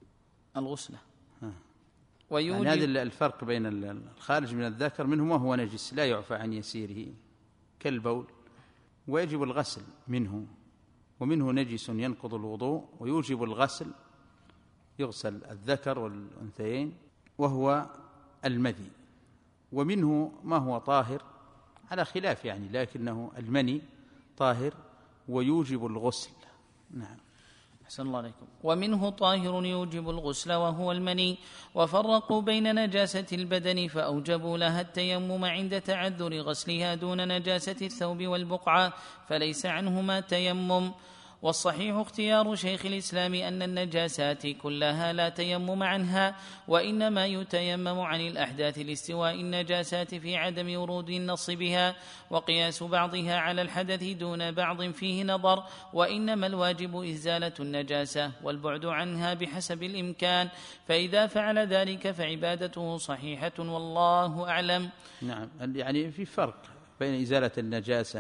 ويوجب يعني هذا الفرق بين الخارج من الذكر منه وهو نجس لا يعفى عن يسيره كالبول، ويجب الغسل منه، ومنه نجس ينقض الوضوء ويوجب الغسل، يغسل الذكر والأنثيين وهو المذي. ومنه ما هو طاهر على خلاف يعني، لكنه المني طاهر ويوجب الغسل. نعم. أحسن الله عليكم. ومنه طاهر يوجب الغسل وهو المني. وفرقوا بين نجاسة البدن فأوجبوا لها التيمم عند تعذر غسلها دون نجاسة الثوب والبقعة، فليس عنهما تيمم. والصحيح اختيار شيخ الإسلام أن النجاسات كلها لا تيمم عنها، وإنما يتيمم عن الأحداث لاستواء النجاسات في عدم ورود النص بها، وقياس بعضها على الحدث دون بعض فيه نظر، وإنما الواجب إزالة النجاسة والبعد عنها بحسب الإمكان، فإذا فعل ذلك فعبادته صحيحة والله أعلم. نعم، يعني في فرق بين إزالة النجاسة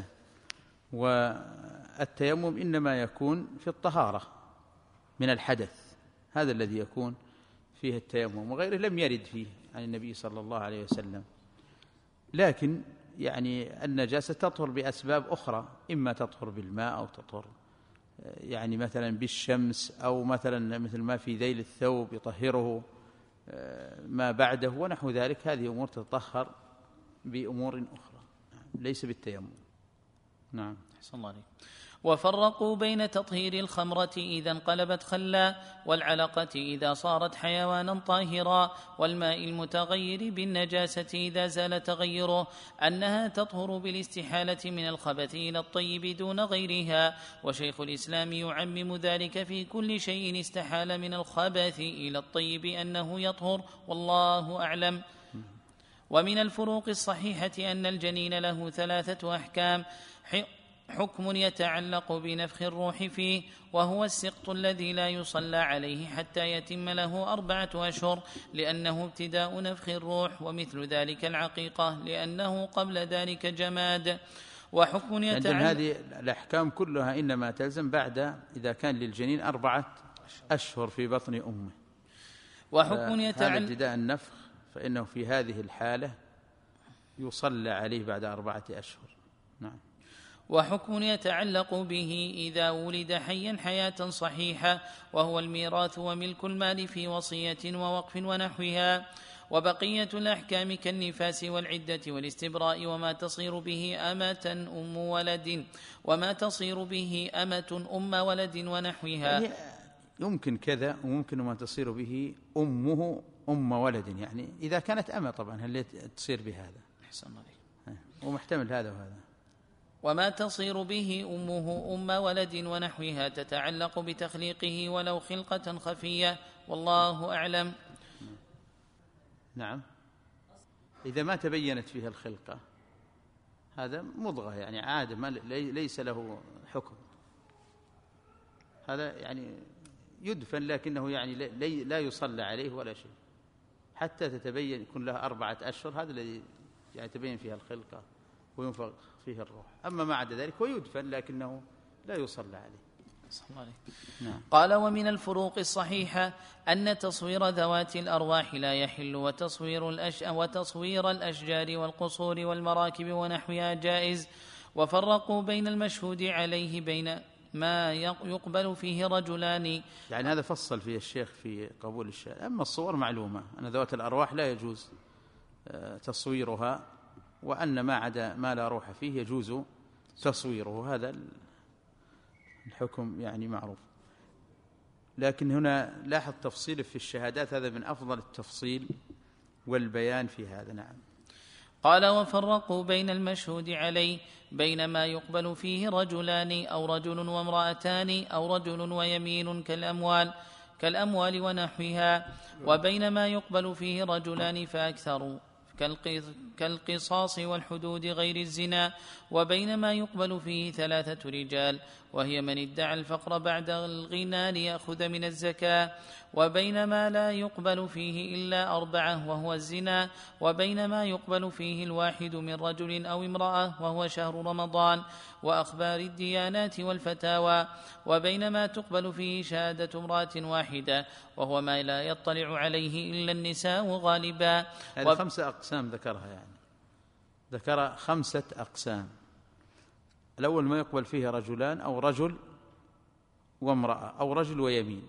والتيمم، إنما يكون في الطهارة من الحدث، هذا الذي يكون فيه التيمم، وغيره لم يرد فيه عن النبي صلى الله عليه وسلم. لكن يعني النجاسة تطهر بأسباب أخرى، إما تطهر بالماء أو تطهر يعني مثلا بالشمس، أو مثلا مثل ما في ذيل الثوب يطهره ما بعده ونحو ذلك. هذه أمور تطهر بأمور أخرى ليس بالتيمم. نعم. أحسن الله عليك. وفرقوا بين تطهير الخمرة إذا انقلبت خلا، والعلقة إذا صارت حيوانا طاهرا، والماء المتغير بالنجاسة إذا زال تغيره، أنها تطهر بالاستحالة من الخبث إلى الطيب دون غيرها. وشيخ الإسلام يعمم ذلك في كل شيء استحال من الخبث إلى الطيب أنه يطهر، والله أعلم. ومن الفروق الصحيحة أن الجنين له 3 أحكام: حكم يتعلق بنفخ الروح فيه، وهو السقط الذي لا يصلى عليه حتى يتم له 4 أشهر، لأنه ابتداء نفخ الروح، ومثل ذلك العقيقة لأنه قبل ذلك جماد. وحكم يتعلق هذه الأحكام كلها إنما تلزم بعد إذا كان للجنين 4 أشهر في بطن أمه. وحكم هذا ابتداء النفخ، فإنه في هذه الحالة يصلى عليه بعد 4 أشهر. نعم. وحكم يتعلق به إذا ولد حيا حياة صحيحة، وهو الميراث وملك المال في وصية ووقف ونحوها. وبقية الأحكام كالنفاس والعدة والاستبراء وما تصير به أمة أم ولد ونحوها. يعني يمكن كذا، وممكن ما تصير به أمه أم ولد، يعني إذا كانت أمة طبعا هل تصير بهذا؟ أحسن الله. ومحتمل هذا وهذا. وما تصير به أمه أم ولد ونحوها تتعلق بتخليقه ولو خلقة خفية، والله أعلم. نعم. إذا ما تبينت فيها الخلقة هذا مضغة، يعني عادة ليس له حكم، هذا يعني يدفن، لكنه يعني لا يصلى عليه ولا شيء حتى تتبين، يكون له 4 أشهر، هذا الذي يعني تبين فيها الخلقة وينفخ فيه الروح. أما ما عدا ذلك ويدفن لكنه لا يصلى عليه. نعم. قال ومن الفروق الصحيحة أن تصوير ذوات الأرواح لا يحل، وتصوير الأشجار والقصور والمراكب ونحوها جائز. وفرقوا بين المشهود عليه بين ما يقبل فيه رجلان، يعني هذا فصل فيه الشيخ في قبول الشهادة. أما الصور معلومة أن ذوات الأرواح لا يجوز تصويرها، وأن ما عدا ما لا روح فيه يجوز تصويره، هذا الحكم يعني معروف. لكن هنا لاحظ تفصيل في الشهادات، هذا من أفضل التفصيل والبيان في هذا. نعم. قال وفرقوا بين المشهود عليه بين ما يقبل فيه رجلان أو رجل وامرأتان أو رجل ويمين كالأموال ونحوها، وبين ما يقبل فيه رجلان فأكثر كالقصاص والحدود غير الزنا، وبين ما يقبل فيه 3 رجال وهي من ادعى الفقر بعد الغنى ليأخذ من الزكاة، وبين ما لا يقبل فيه إلا 4 وهو الزنا، وبين ما يقبل فيه الواحد من رجل أو امرأة وهو شهر رمضان وأخبار الديانات والفتاوى، وبين ما تقبل فيه شهادة امرأة واحدة وهو ما لا يطلع عليه إلا النساء غالبا. هذه 5 أقسام ذكرها، يعني ذكر 5 أقسام. الأول ما يقبل فيه رجلان أو رجل وامرأة أو رجل ويمين،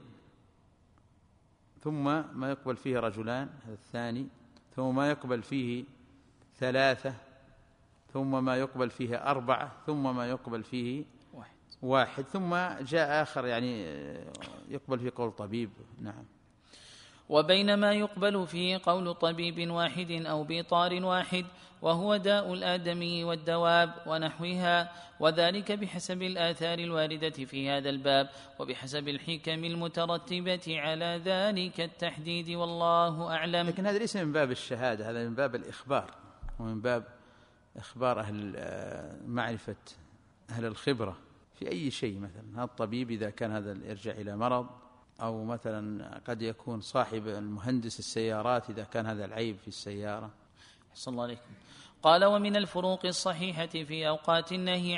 ثم ما يقبل فيه رجلان، هذا الثاني، ثم ما يقبل فيه 3، ثم ما يقبل فيه 4، ثم ما يقبل فيه 1، ثم جاء آخر يعني يقبل فيه قول طبيب. نعم. وبين ما يقبل فيه قول طبيب واحد أو بطار واحد وهو داء الآدمي والدواب ونحوها، وذلك بحسب الآثار الواردة في هذا الباب وبحسب الحكم المترتبة على ذلك التحديد، والله أعلم. لكن هذا ليس من باب الشهادة، هذا من باب الإخبار، ومن باب إخبار معرفة أهل الخبرة في أي شيء. مثلا هذا الطبيب إذا كان هذا يرجع إلى مرض، أو مثلا قد يكون صاحب المهندس السيارات إذا كان هذا العيب في السيارة. أحسن الله عليكم. قال ومن الفروق الصحيحة في أوقات النهي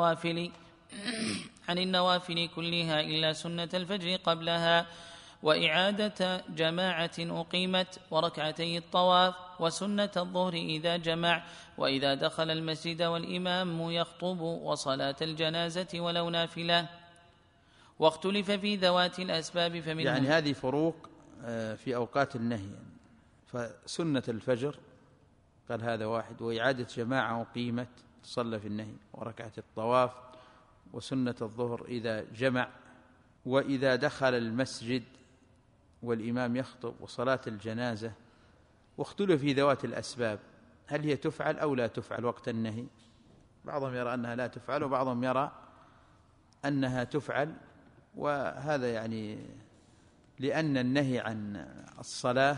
عن النوافل كلها إلا سنة الفجر قبلها، وإعادة جماعة أقيمت، وركعتي الطواف، وسنة الظهر إذا جمع، وإذا دخل المسجد والإمام يخطب، وصلاة الجنازة ولو نافلة. واختلف في ذوات الأسباب فمنهم، يعني هذه فروق في أوقات النهي. فسنة الفجر قال هذا واحد، وإعادة جماعة أقيمت تصلى في النهي، وركعة الطواف، وسنة الظهر إذا جمع، وإذا دخل المسجد والإمام يخطب، وصلاة الجنازة. واختلف في ذوات الأسباب، هل هي تفعل أو لا تفعل وقت النهي؟ بعضهم يرى أنها لا تفعل، وبعضهم يرى أنها تفعل. وهذا يعني لأن النهي عن الصلاة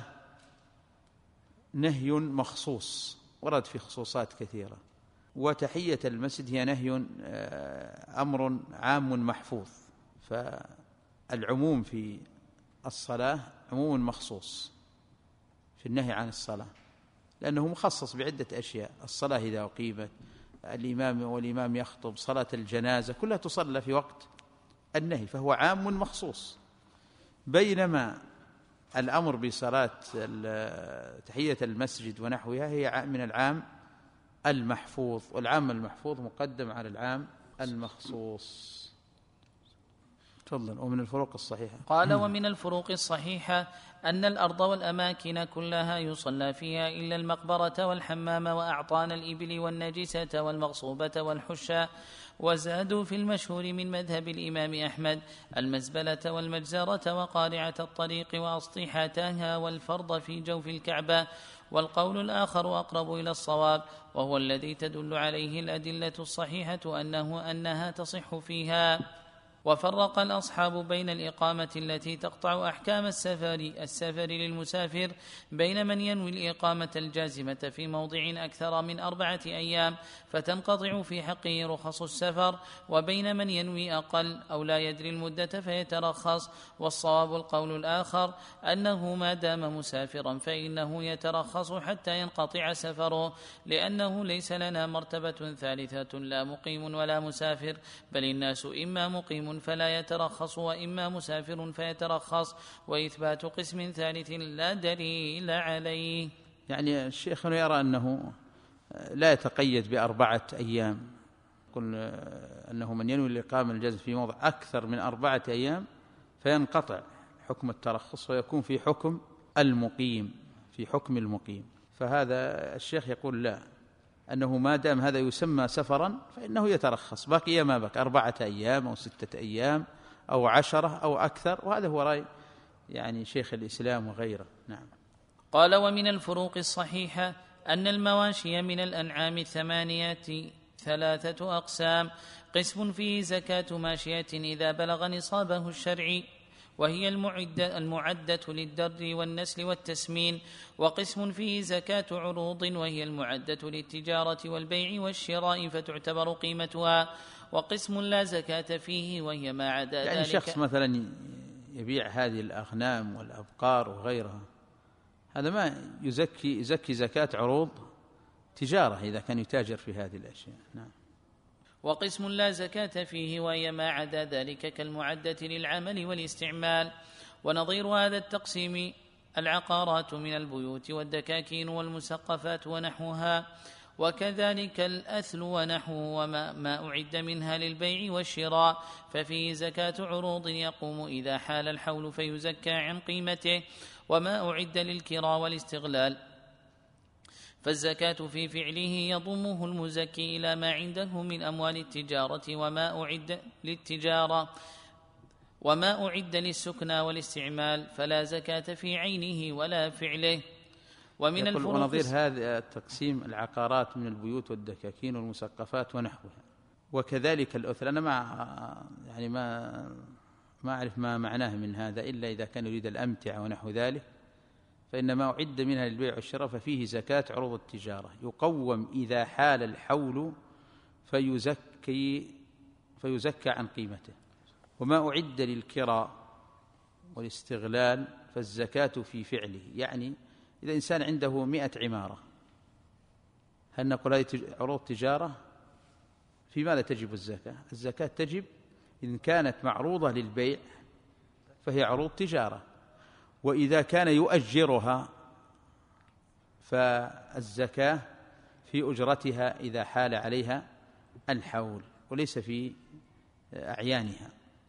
نهي مخصوص ورد في خصوصات كثيرة، وتحية المسجد هي نهي أمر عام محفوظ، فالعموم في الصلاة عموم مخصوص في النهي عن الصلاة، لأنه مخصص بعدة أشياء. الصلاة إذا أقيمت، والإمام يخطب، صلاة الجنازة، كلها تصلى في وقت النهي، فهو عام مخصوص. بينما الأمر بصلاة تحية المسجد ونحوها هي من العام المحفوظ، والعام المحفوظ مقدم على العام المخصوص. تفضل. ومن الفروق الصحيحة قال ومن الفروق الصحيحة أن الأرض والأماكن كلها يصلى فيها إلا المقبرة والحمام وأعطان الإبل والنجسة والمغصوبة والحشا. وزادوا في المشهور من مذهب الإمام أحمد المزبلة والمجزرة وقارعة الطريق وأسطحتها والفرض في جوف الكعبة. والقول الآخر أقرب إلى الصواب، وهو الذي تدل عليه الأدلة الصحيحة أنها تصح فيها. وفرق الأصحاب بين الإقامة التي تقطع أحكام السفر للمسافر بين من ينوي الإقامة الجازمة في موضع أكثر من 4 أيام فتنقطع في حقه رخص السفر، وبين من ينوي أقل أو لا يدري المدة فيترخص. والصواب القول الآخر أنه ما دام مسافرا فإنه يترخص حتى ينقطع سفره، لأنه ليس لنا مرتبة ثالثة لا مقيم ولا مسافر، بل الناس إما مقيم مقيم فلا يترخص وإما مسافر فيترخص، وإثبات قسم ثالث لا دليل عليه. يعني الشيخ يرى أنه لا يتقيد ب4 أيام، يقول أنه من ينوي الإقامة الجزم في موضع أكثر من 4 أيام فينقطع حكم الترخص ويكون في حكم المقيم، فهذا الشيخ يقول لا، أنه ما دام هذا يسمى سفرا فإنه يترخص، بقي ما بقى 4 أيام أو 6 أيام أو 10 أو أكثر، وهذا هو رأي يعني شيخ الإسلام وغيره. نعم. قال: ومن الفروق الصحيحة أن المواشي من الأنعام 8 3 أقسام: قسم فيه زكاة ماشية إذا بلغ نصابه الشرعي وهي المعدة للدر والنسل والتسمين، وقسم فيه زكاة عروض وهي المعدة للتجارة والبيع والشراء فتعتبر قيمتها، وقسم لا زكاة فيه وهي ما عدا يعني ذلك. شخص مثلا يبيع هذه الأغنام والأبقار وغيرها، هذا ما يزكي زكاة عروض تجارة إذا كان يتاجر في هذه الأشياء. نعم. وقسم لا زكاة فيه وهي ما عدا ذلك كالمعدة للعمل والاستعمال. ونظير هذا التقسيم العقارات من البيوت والدكاكين والمسقفات ونحوها، وكذلك الأثل ونحوه وما أعد منها للبيع والشراء، ففيه زكاة عروض يقوم إذا حال الحول فيزكى عن قيمته، وما أعد للكراء والاستغلال فالزكاة في فعله يضمه المزكي إلى ما عنده من أموال التجارة وما أعد للتجارة، وما أعد للسكنى والاستعمال فلا زكاة في عينه ولا فعله. ومن الفروق ونظير هذا التقسيم العقارات من البيوت والدكاكين والمسقفات ونحوها، وكذلك الأثل. أنا ما أعرف ما معناه من هذا إلا إذا كان يريد الأمتعة ونحو ذلك، فإن ما أعد منها للبيع والشراء ففيه زكاة عروض التجارة، يقوم إذا حال الحول فيزكى عن قيمته، وما أعد للكراء والاستغلال فالزكاة في فعله. يعني إذا إنسان عنده 100 عمارة، هل نقول هذه عروض تجارة؟ في ماذا تجب الزكاة؟ الزكاة تجب إن كانت معروضة للبيع فهي عروض تجارة، وإذا كان يؤجرها فالزكاة في أجرتها إذا حال عليها الحول وليس في أعيانها.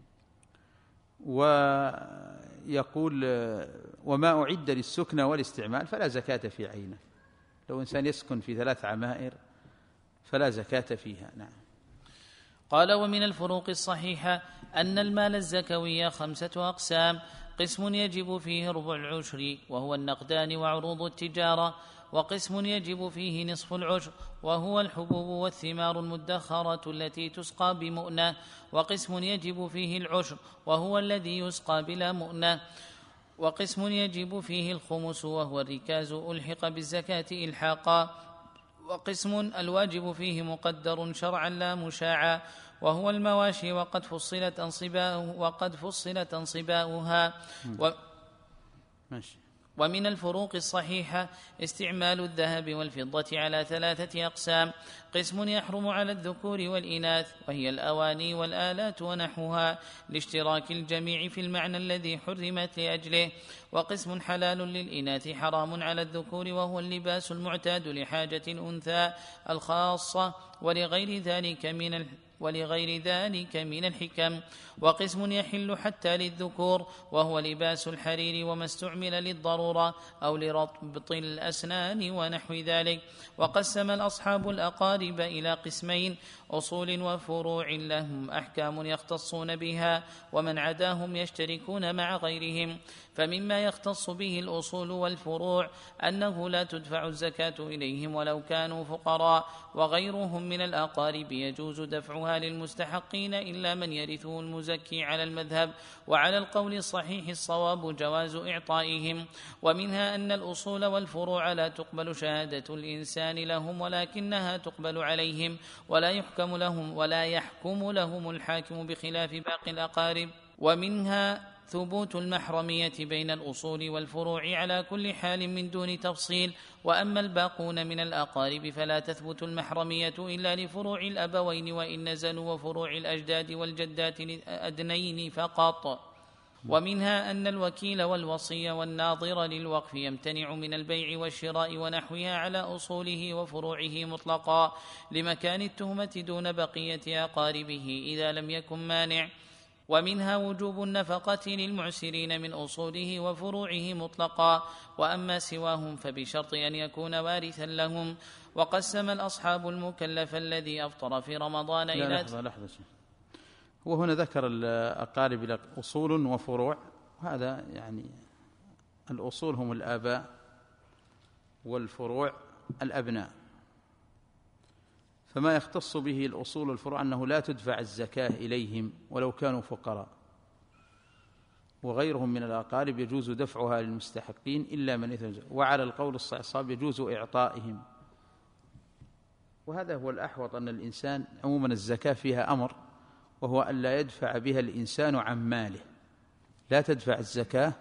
ويقول: وما أعد للسكن والاستعمال فلا زكاة في عينه، لو إنسان يسكن في 3 عمائر فلا زكاة فيها. نعم. قال: ومن الفروق الصحيحة أن المال الزكوي 5 أقسام: قسم يجب فيه ربع العشر وهو النقدان وعروض التجارة، وقسم يجب فيه نصف العشر وهو الحبوب والثمار المدخرة التي تسقى بمؤنة، وقسم يجب فيه العشر وهو الذي يسقى بلا مؤنة، وقسم يجب فيه الخمس وهو الركاز ألحق بالزكاة إلحاقا، وقسم الواجب فيه مقدر شرعا لا مشاعا وهو المواشي وقد فصلت أنصباؤها. ومن الفروق الصحيحة استعمال الذهب والفضة على 3 أقسام: قسم يحرم على الذكور والإناث وهي الأواني والآلات ونحوها لاشتراك الجميع في المعنى الذي حرمت لأجله، وقسم حلال للإناث حرام على الذكور وهو اللباس المعتاد لحاجة الأنثى الخاصة ولغير ذلك من الحكم، وقسم يحل حتى للذكور وهو لباس الحرير وما استعمل للضرورة أو لربط الأسنان ونحو ذلك. وقسم الأصحاب الأقارب إلى قسمين: أصول وفروع لهم أحكام يختصون بها ومن عداهم يشتركون مع غيرهم. فمما يختص به الأصول والفروع أنه لا تدفع الزكاة إليهم ولو كانوا فقراء، وغيرهم من الأقارب يجوز دفعها للمستحقين إلا من يرثه المزكي على المذهب، وعلى القول الصحيح الصواب جواز إعطائهم. ومنها أن الأصول والفروع لا تقبل شهادة الإنسان لهم ولكنها تقبل عليهم ولا يحكم لهم الحاكم بخلاف باقي الأقارب. ومنها ثبوت المحرمية بين الأصول والفروع على كل حال من دون تفصيل. وأما الباقون من الأقارب فلا تثبت المحرمية إلا لفروع الأبوين وإن نزلوا، وفروع الأجداد والجدات للأدنين فقط. ومنها أن الوكيل والوصي والناظر للوقف يمتنع من البيع والشراء ونحوها على أصوله وفروعه مطلقا لمكان التهمة دون بقية أقاربه إذا لم يكن مانع. ومنها وجوب النفقة للمعسرين من أصوله وفروعه مطلقا، وأما سواهم فبشرط أن يكون وارثا لهم. وقسم الأصحاب المكلف الذي أفطر في رمضان إلى لحظة. وهنا ذكر الأقارب إلى أصول وفروع، هذا يعني الأصول هم الآباء والفروع الأبناء. فما يختص به الأصول والفروع أنه لا تدفع الزكاة إليهم ولو كانوا فقراء، وغيرهم من الأقارب يجوز دفعها للمستحقين إلا من إثم. وعلى القول الصعصاب يجوز إعطائهم، وهذا هو الأحوط، أن الإنسان عموما الزكاة فيها أمر، وهو أن لا يدفع بها الإنسان عن ماله. لا تدفع الزكاة،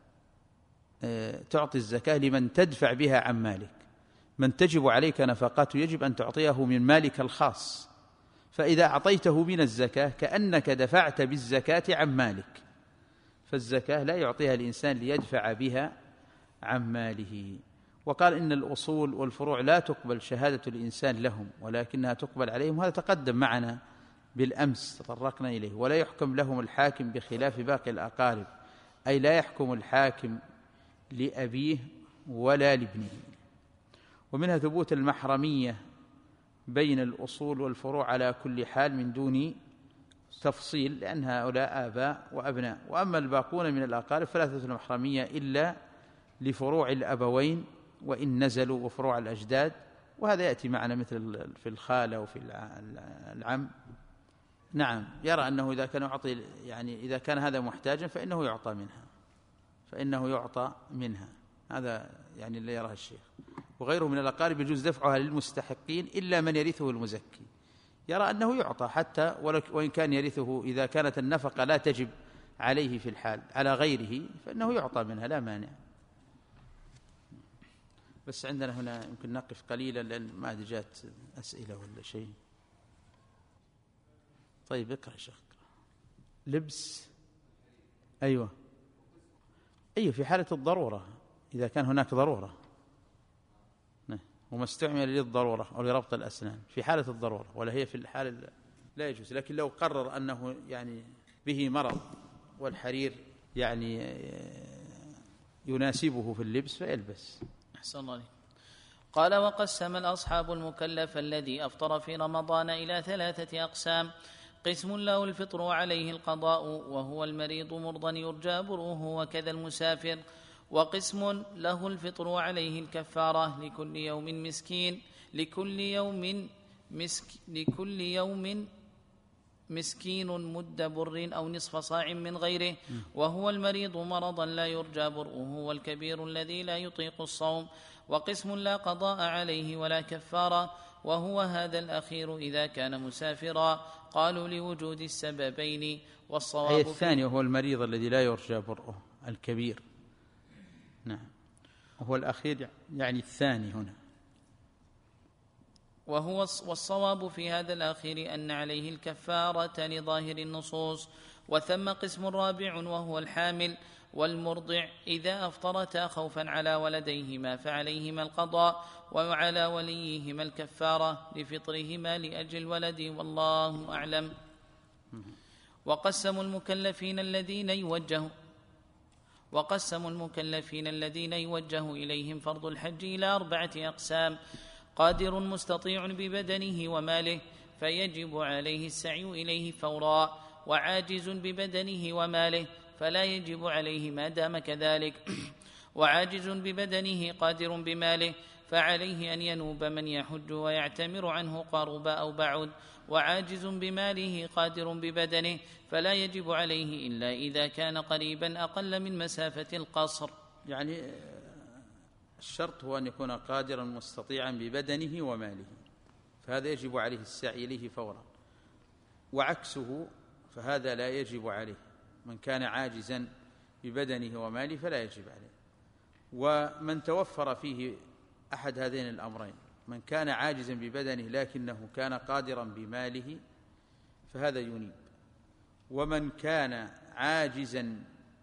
تعطي الزكاة لمن تدفع بها عن مالك. من تجب عليك نفقاته يجب أن تعطيه من مالك الخاص، فإذا أعطيته من الزكاة كأنك دفعت بالزكاة عن مالك. فالزكاة لا يعطيها الإنسان ليدفع بها عن ماله. وقال إن الأصول والفروع لا تقبل شهادة الإنسان لهم ولكنها تقبل عليهم، وهذا تقدم معنا بالأمس تطرقنا إليه. ولا يحكم لهم الحاكم بخلاف باقي الأقارب، أي لا يحكم الحاكم لأبيه ولا لابنه. ومنها ثبوت المحرمية بين الأصول والفروع على كل حال من دون تفصيل، لأن هؤلاء آباء وأبناء. وأما الباقون من الأقارب فلا تثبت المحرمية إلا لفروع الأبوين وإن نزلوا، وفروع الأجداد، وهذا يأتي معنا مثل في الخالة وفي العم. نعم، يرى أنه إذا كان يعطي، يعني إذا كان هذا محتاجا فإنه يعطى منها، هذا يعني اللي يراه الشيخ. وغيره من الأقارب يجوز دفعها للمستحقين إلا من يرثه المزكي، يرى أنه يعطى حتى وإن كان يرثه، إذا كانت النفقة لا تجب عليه في الحال على غيره فإنه يعطى منها لا مانع. بس عندنا هنا يمكن نقف قليلا لأن ما جاءت أسئلة ولا شيء. طيب اقرأ يا شيخ. لبس، أيوة في حالة الضرورة، إذا كان هناك ضرورة، وما استعمل للضرورة أو لربط الأسنان في حالة الضرورة، ولا هي في الحالة لا يجوز. لكن لو قرر أنه يعني به مرض والحرير يعني يناسبه في اللبس فيلبس. أحسن الله عليك. قال: وقسم الأصحاب المكلف الذي أفطر في رمضان إلى 3 أقسام: قسم له الفطر وعليه القضاء وهو المريض مرضا يرجى برؤه وكذا المسافر، وقسم له الفطر وعليه الكفارة لكل يوم مسكين مد بر أو نصف صاع من غيره، وهو المريض مرضا لا يرجى برؤه والكبير الذي لا يطيق الصوم. وقسم لا قضاء عليه ولا كفارة، وهو هذا الأخير إذا كان مسافرا، قالوا لوجود السببين. والصواب الثاني وهو المريض الذي لا يرجى برؤه الكبير. نعم، وهو الأخير يعني الثاني هنا. والصواب في هذا الأخير أن عليه الكفارة لظاهر النصوص. وثم قسم رابع وهو الحامل والمرضع إذا أفطرتا خوفا على ولديهما فعليهما القضاء، وعلى وليهما الكفارة لفطرهما لأجل الولد، والله أعلم. وقسموا المكلفين الذين يوجه إليهم فرض الحج إلى 4 أقسام: قادر مستطيع ببدنه وماله فيجب عليه السعي إليه فورا، وعاجز ببدنه وماله فلا يجب عليه ما دام كذلك، وعاجز ببدنه قادر بماله فعليه أن ينوب من يحج ويعتمر عنه قرب أو بعد، وعاجز بماله قادر ببدنه فلا يجب عليه إلا إذا كان قريبا أقل من مسافة القصر. يعني الشرط هو أن يكون قادرا مستطيعا ببدنه وماله، فهذا يجب عليه السعي إليه فورا. وعكسه فهذا لا يجب عليه، من كان عاجزا ببدنه وماله فلا يجب عليه. ومن توفر فيه أحد هذين الأمرين، من كان عاجزا ببدنه لكنه كان قادرا بماله فهذا ينيب، ومن كان عاجزا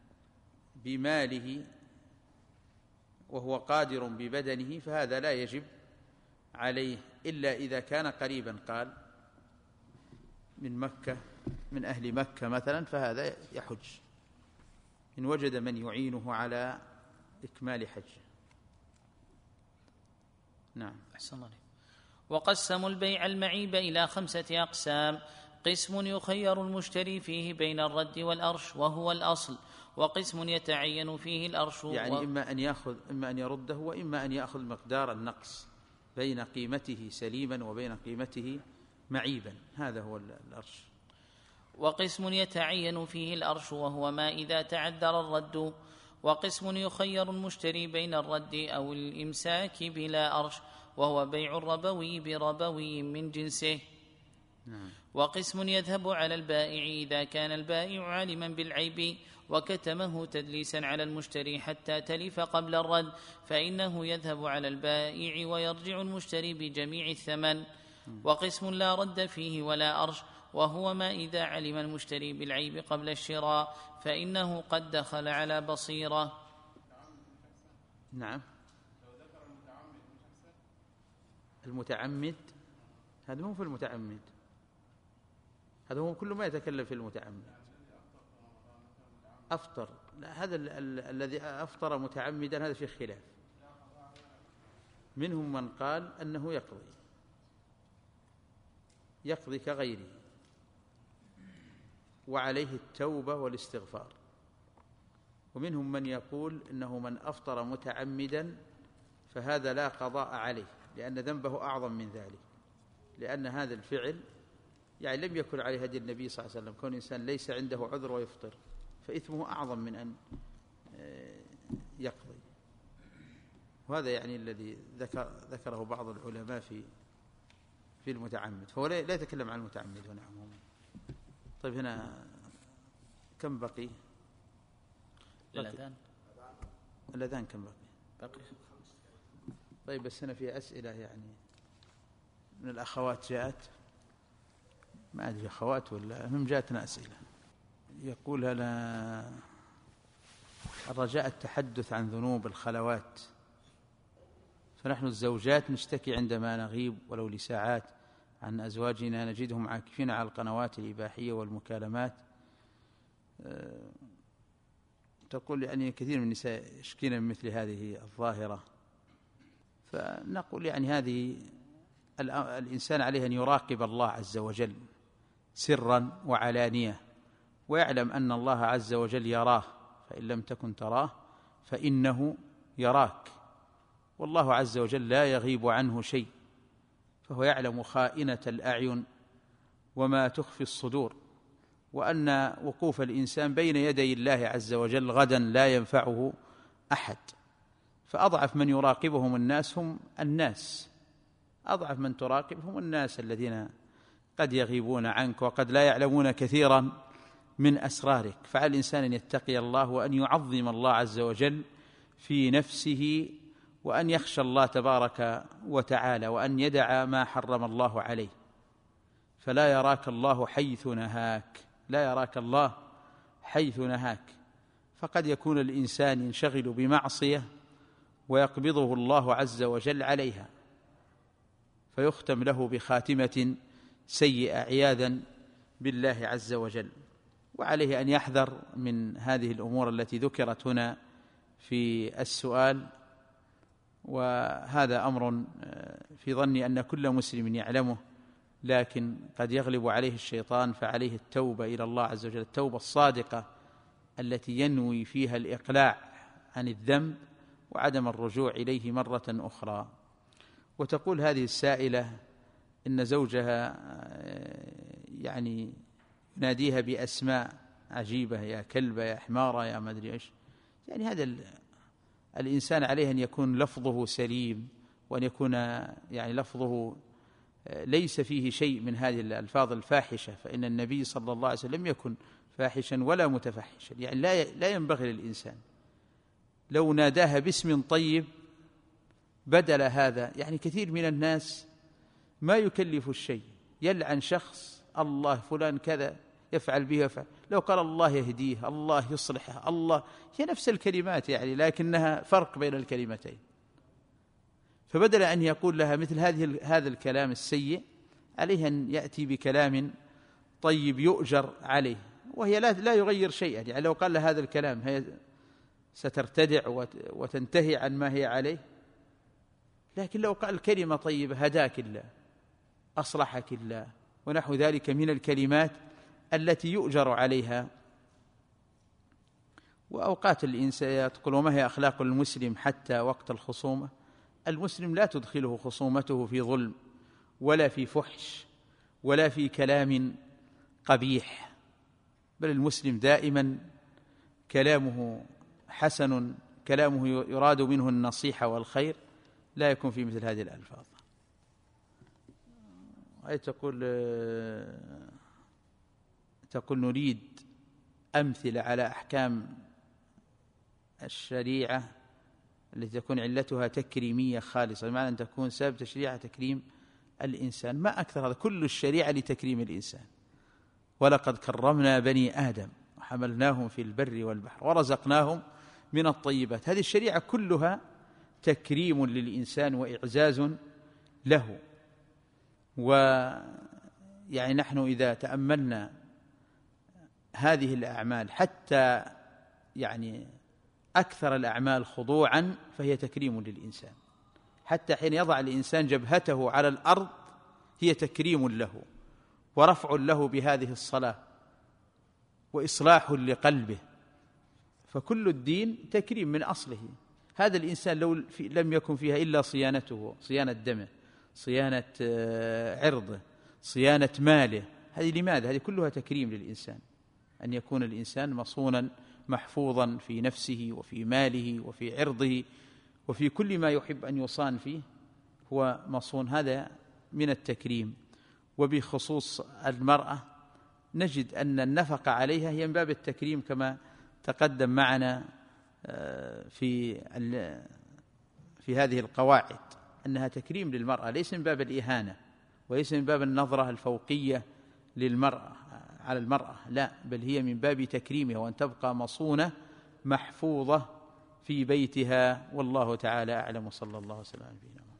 بماله وهو قادر ببدنه فهذا لا يجب عليه إلا إذا كان قريبا، قال من مكة، من أهل مكة مثلا، فهذا يحج إن وجد من يعينه على إكمال حجه. نعم. أحسن الله. وقسموا البيع المعيب إلى 5 أقسام: قسم يخير المشتري فيه بين الرد والأرش وهو الأصل، وقسم يتعين فيه الأرش يعني إما أن يرده وإما أن يأخذ مقدار النقص بين قيمته سليما وبين قيمته معيبا، هذا هو الأرش. وقسم يتعين فيه الأرش وهو ما إذا تعذر الرد، وقسم يخير المشتري بين الرد أو الإمساك بلا أرش وهو بيع الربوي بربوي من جنسه. وقسم يذهب على البائع إذا كان البائع عالما بالعيب وكتمه تدليسا على المشتري حتى تلف قبل الرد، فإنه يذهب على البائع ويرجع المشتري بجميع الثمن. وقسم لا رد فيه ولا أرش وهو ما إذا علم المشتري بالعيب قبل الشراء فإنه قد دخل على بصيرة. نعم. المتعمد هذا مو في المتعمد، هذا هو كل ما يتكلم في المتعمد. أفطر، لا، هذا الذي أفطر متعمدا هذا في خلاف، منهم من قال أنه يقضي كغيره وعليه التوبة والاستغفار، ومنهم من يقول إنه من أفطر متعمدا فهذا لا قضاء عليه لأن ذنبه أعظم من ذلك، لأن هذا الفعل يعني لم يكن عليه هدي النبي صلى الله عليه وسلم، كون إنسان ليس عنده عذر ويفطر فإثمه أعظم من أن يقضي. وهذا يعني الذي ذكره بعض العلماء في المتعمد، فهو لا يتكلم عن المتعمد هنا عموما. طيب هنا كم بقي؟ الأذان كم بقي؟ طيب بس هنا في أسئلة يعني من الأخوات جاءت، ما أدري أخوات ولا هم جاءتنا أسئلة. يقول هنا الرجاء التحدث عن ذنوب الخلوات، فنحن الزوجات نشتكي عندما نغيب ولو لساعات عن أزواجنا نجدهم عاكفين على القنوات الإباحية والمكالمات. تقول يعني كثير من النساء يشكين من مثل هذه الظاهرة، فنقول يعني هذه الإنسان عليه أن يراقب الله عز وجل سرا وعلانية، ويعلم أن الله عز وجل يراه، فإن لم تكن تراه فإنه يراك، والله عز وجل لا يغيب عنه شيء، فهو يعلم خائنة الأعين وما تخفي الصدور، وأن وقوف الإنسان بين يدي الله عز وجل غدا لا ينفعه أحد. فأضعف من يراقبهم الناس هم الناس، أضعف من تراقبهم الناس الذين قد يغيبون عنك وقد لا يعلمون كثيرا من أسرارك. فعلى الإنسان أن يتقي الله وأن يعظم الله عز وجل في نفسه، وأن يخشى الله تبارك وتعالى، وأن يدع ما حرم الله عليه، فلا يراك الله حيث نهاك، لا يراك الله حيث نهاك. فقد يكون الإنسان ينشغل بمعصية ويقبضه الله عز وجل عليها فيختم له بخاتمة سيئة عياذا بالله عز وجل. وعليه أن يحذر من هذه الأمور التي ذكرت هنا في السؤال، وهذا أمر في ظني أن كل مسلم يعلمه، لكن قد يغلب عليه الشيطان، فعليه التوبة إلى الله عز وجل، التوبة الصادقة التي ينوي فيها الإقلاع عن الذنب وعدم الرجوع إليه مرة أخرى. وتقول هذه السائلة إن زوجها يعني يناديها بأسماء عجيبة، يا كلبة، يا حمارة، يا ما أدري إيش. يعني هذا الإنسان عليه أن يكون لفظه سليم، وأن يكون يعني لفظه ليس فيه شيء من هذه الألفاظ الفاحشة، فإن النبي صلى الله عليه وسلم لم يكن فاحشا ولا متفحشا، يعني لا ينبغي للإنسان لو ناداها باسم طيب بدل هذا. يعني كثير من الناس ما يكلف الشيء، يلعن شخص، الله فلان كذا يفعل به يفعل، لو قال الله يهديه، الله يصلحه، الله، هي نفس الكلمات يعني، لكنها فرق بين الكلمتين. فبدل أن يقول لها مثل هذا الكلام السيء، عليه أن يأتي بكلام طيب يؤجر عليه، وهي لا يغير شيئا. يعني لو قال لها هذا الكلام هي سترتدع وتنتهي عن ما هي عليه، لكن لو قال كلمة طيبة، هداك الله، أصلحك الله، ونحو ذلك من الكلمات التي يؤجر عليها. وأوقات الإنسان تقول وما هي أخلاق المسلم حتى وقت الخصومة؟ المسلم لا تدخله خصومته في ظلم ولا في فحش ولا في كلام قبيح، بل المسلم دائما كلامه حسن، كلامه يراد منه النصيحة والخير، لا يكون في مثل هذه الألفاظ. تقول نريد أمثلة على أحكام الشريعة التي تكون علتها تكريمية خالصة، بمعنى أن تكون سبب تشريع تكريم الإنسان. ما أكثر هذا، كل الشريعة لتكريم الإنسان. ولقد كرمنا بني آدم وحملناهم في البر والبحر ورزقناهم من الطيبات. هذه الشريعة كلها تكريم للإنسان وإعزاز له. ويعني نحن إذا تأملنا هذه الأعمال، حتى يعني أكثر الأعمال خضوعا فهي تكريم للإنسان. حتى حين يضع الإنسان جبهته على الأرض هي تكريم له ورفع له بهذه الصلاة وإصلاح لقلبه. فكل الدين تكريم من أصله. هذا الإنسان لو لم يكن فيها إلا صيانته، صيانة دمه، صيانة عرضه، صيانة ماله، هذه لماذا؟ هذه كلها تكريم للإنسان، أن يكون الإنسان مصونا محفوظا في نفسه وفي ماله وفي عرضه وفي كل ما يحب أن يصان فيه هو مصون، هذا من التكريم. وبخصوص المرأة نجد أن النفقة عليها هي من باب التكريم كما تقدم معنا في هذه القواعد، أنها تكريم للمرأة، ليس من باب الإهانة وليس من باب النظرة الفوقية للمرأة على المرأة، لا، بل هي من باب تكريمها وأن تبقى مصونة محفوظة في بيتها. والله تعالى أعلم، صلى الله وسلم على نبينا.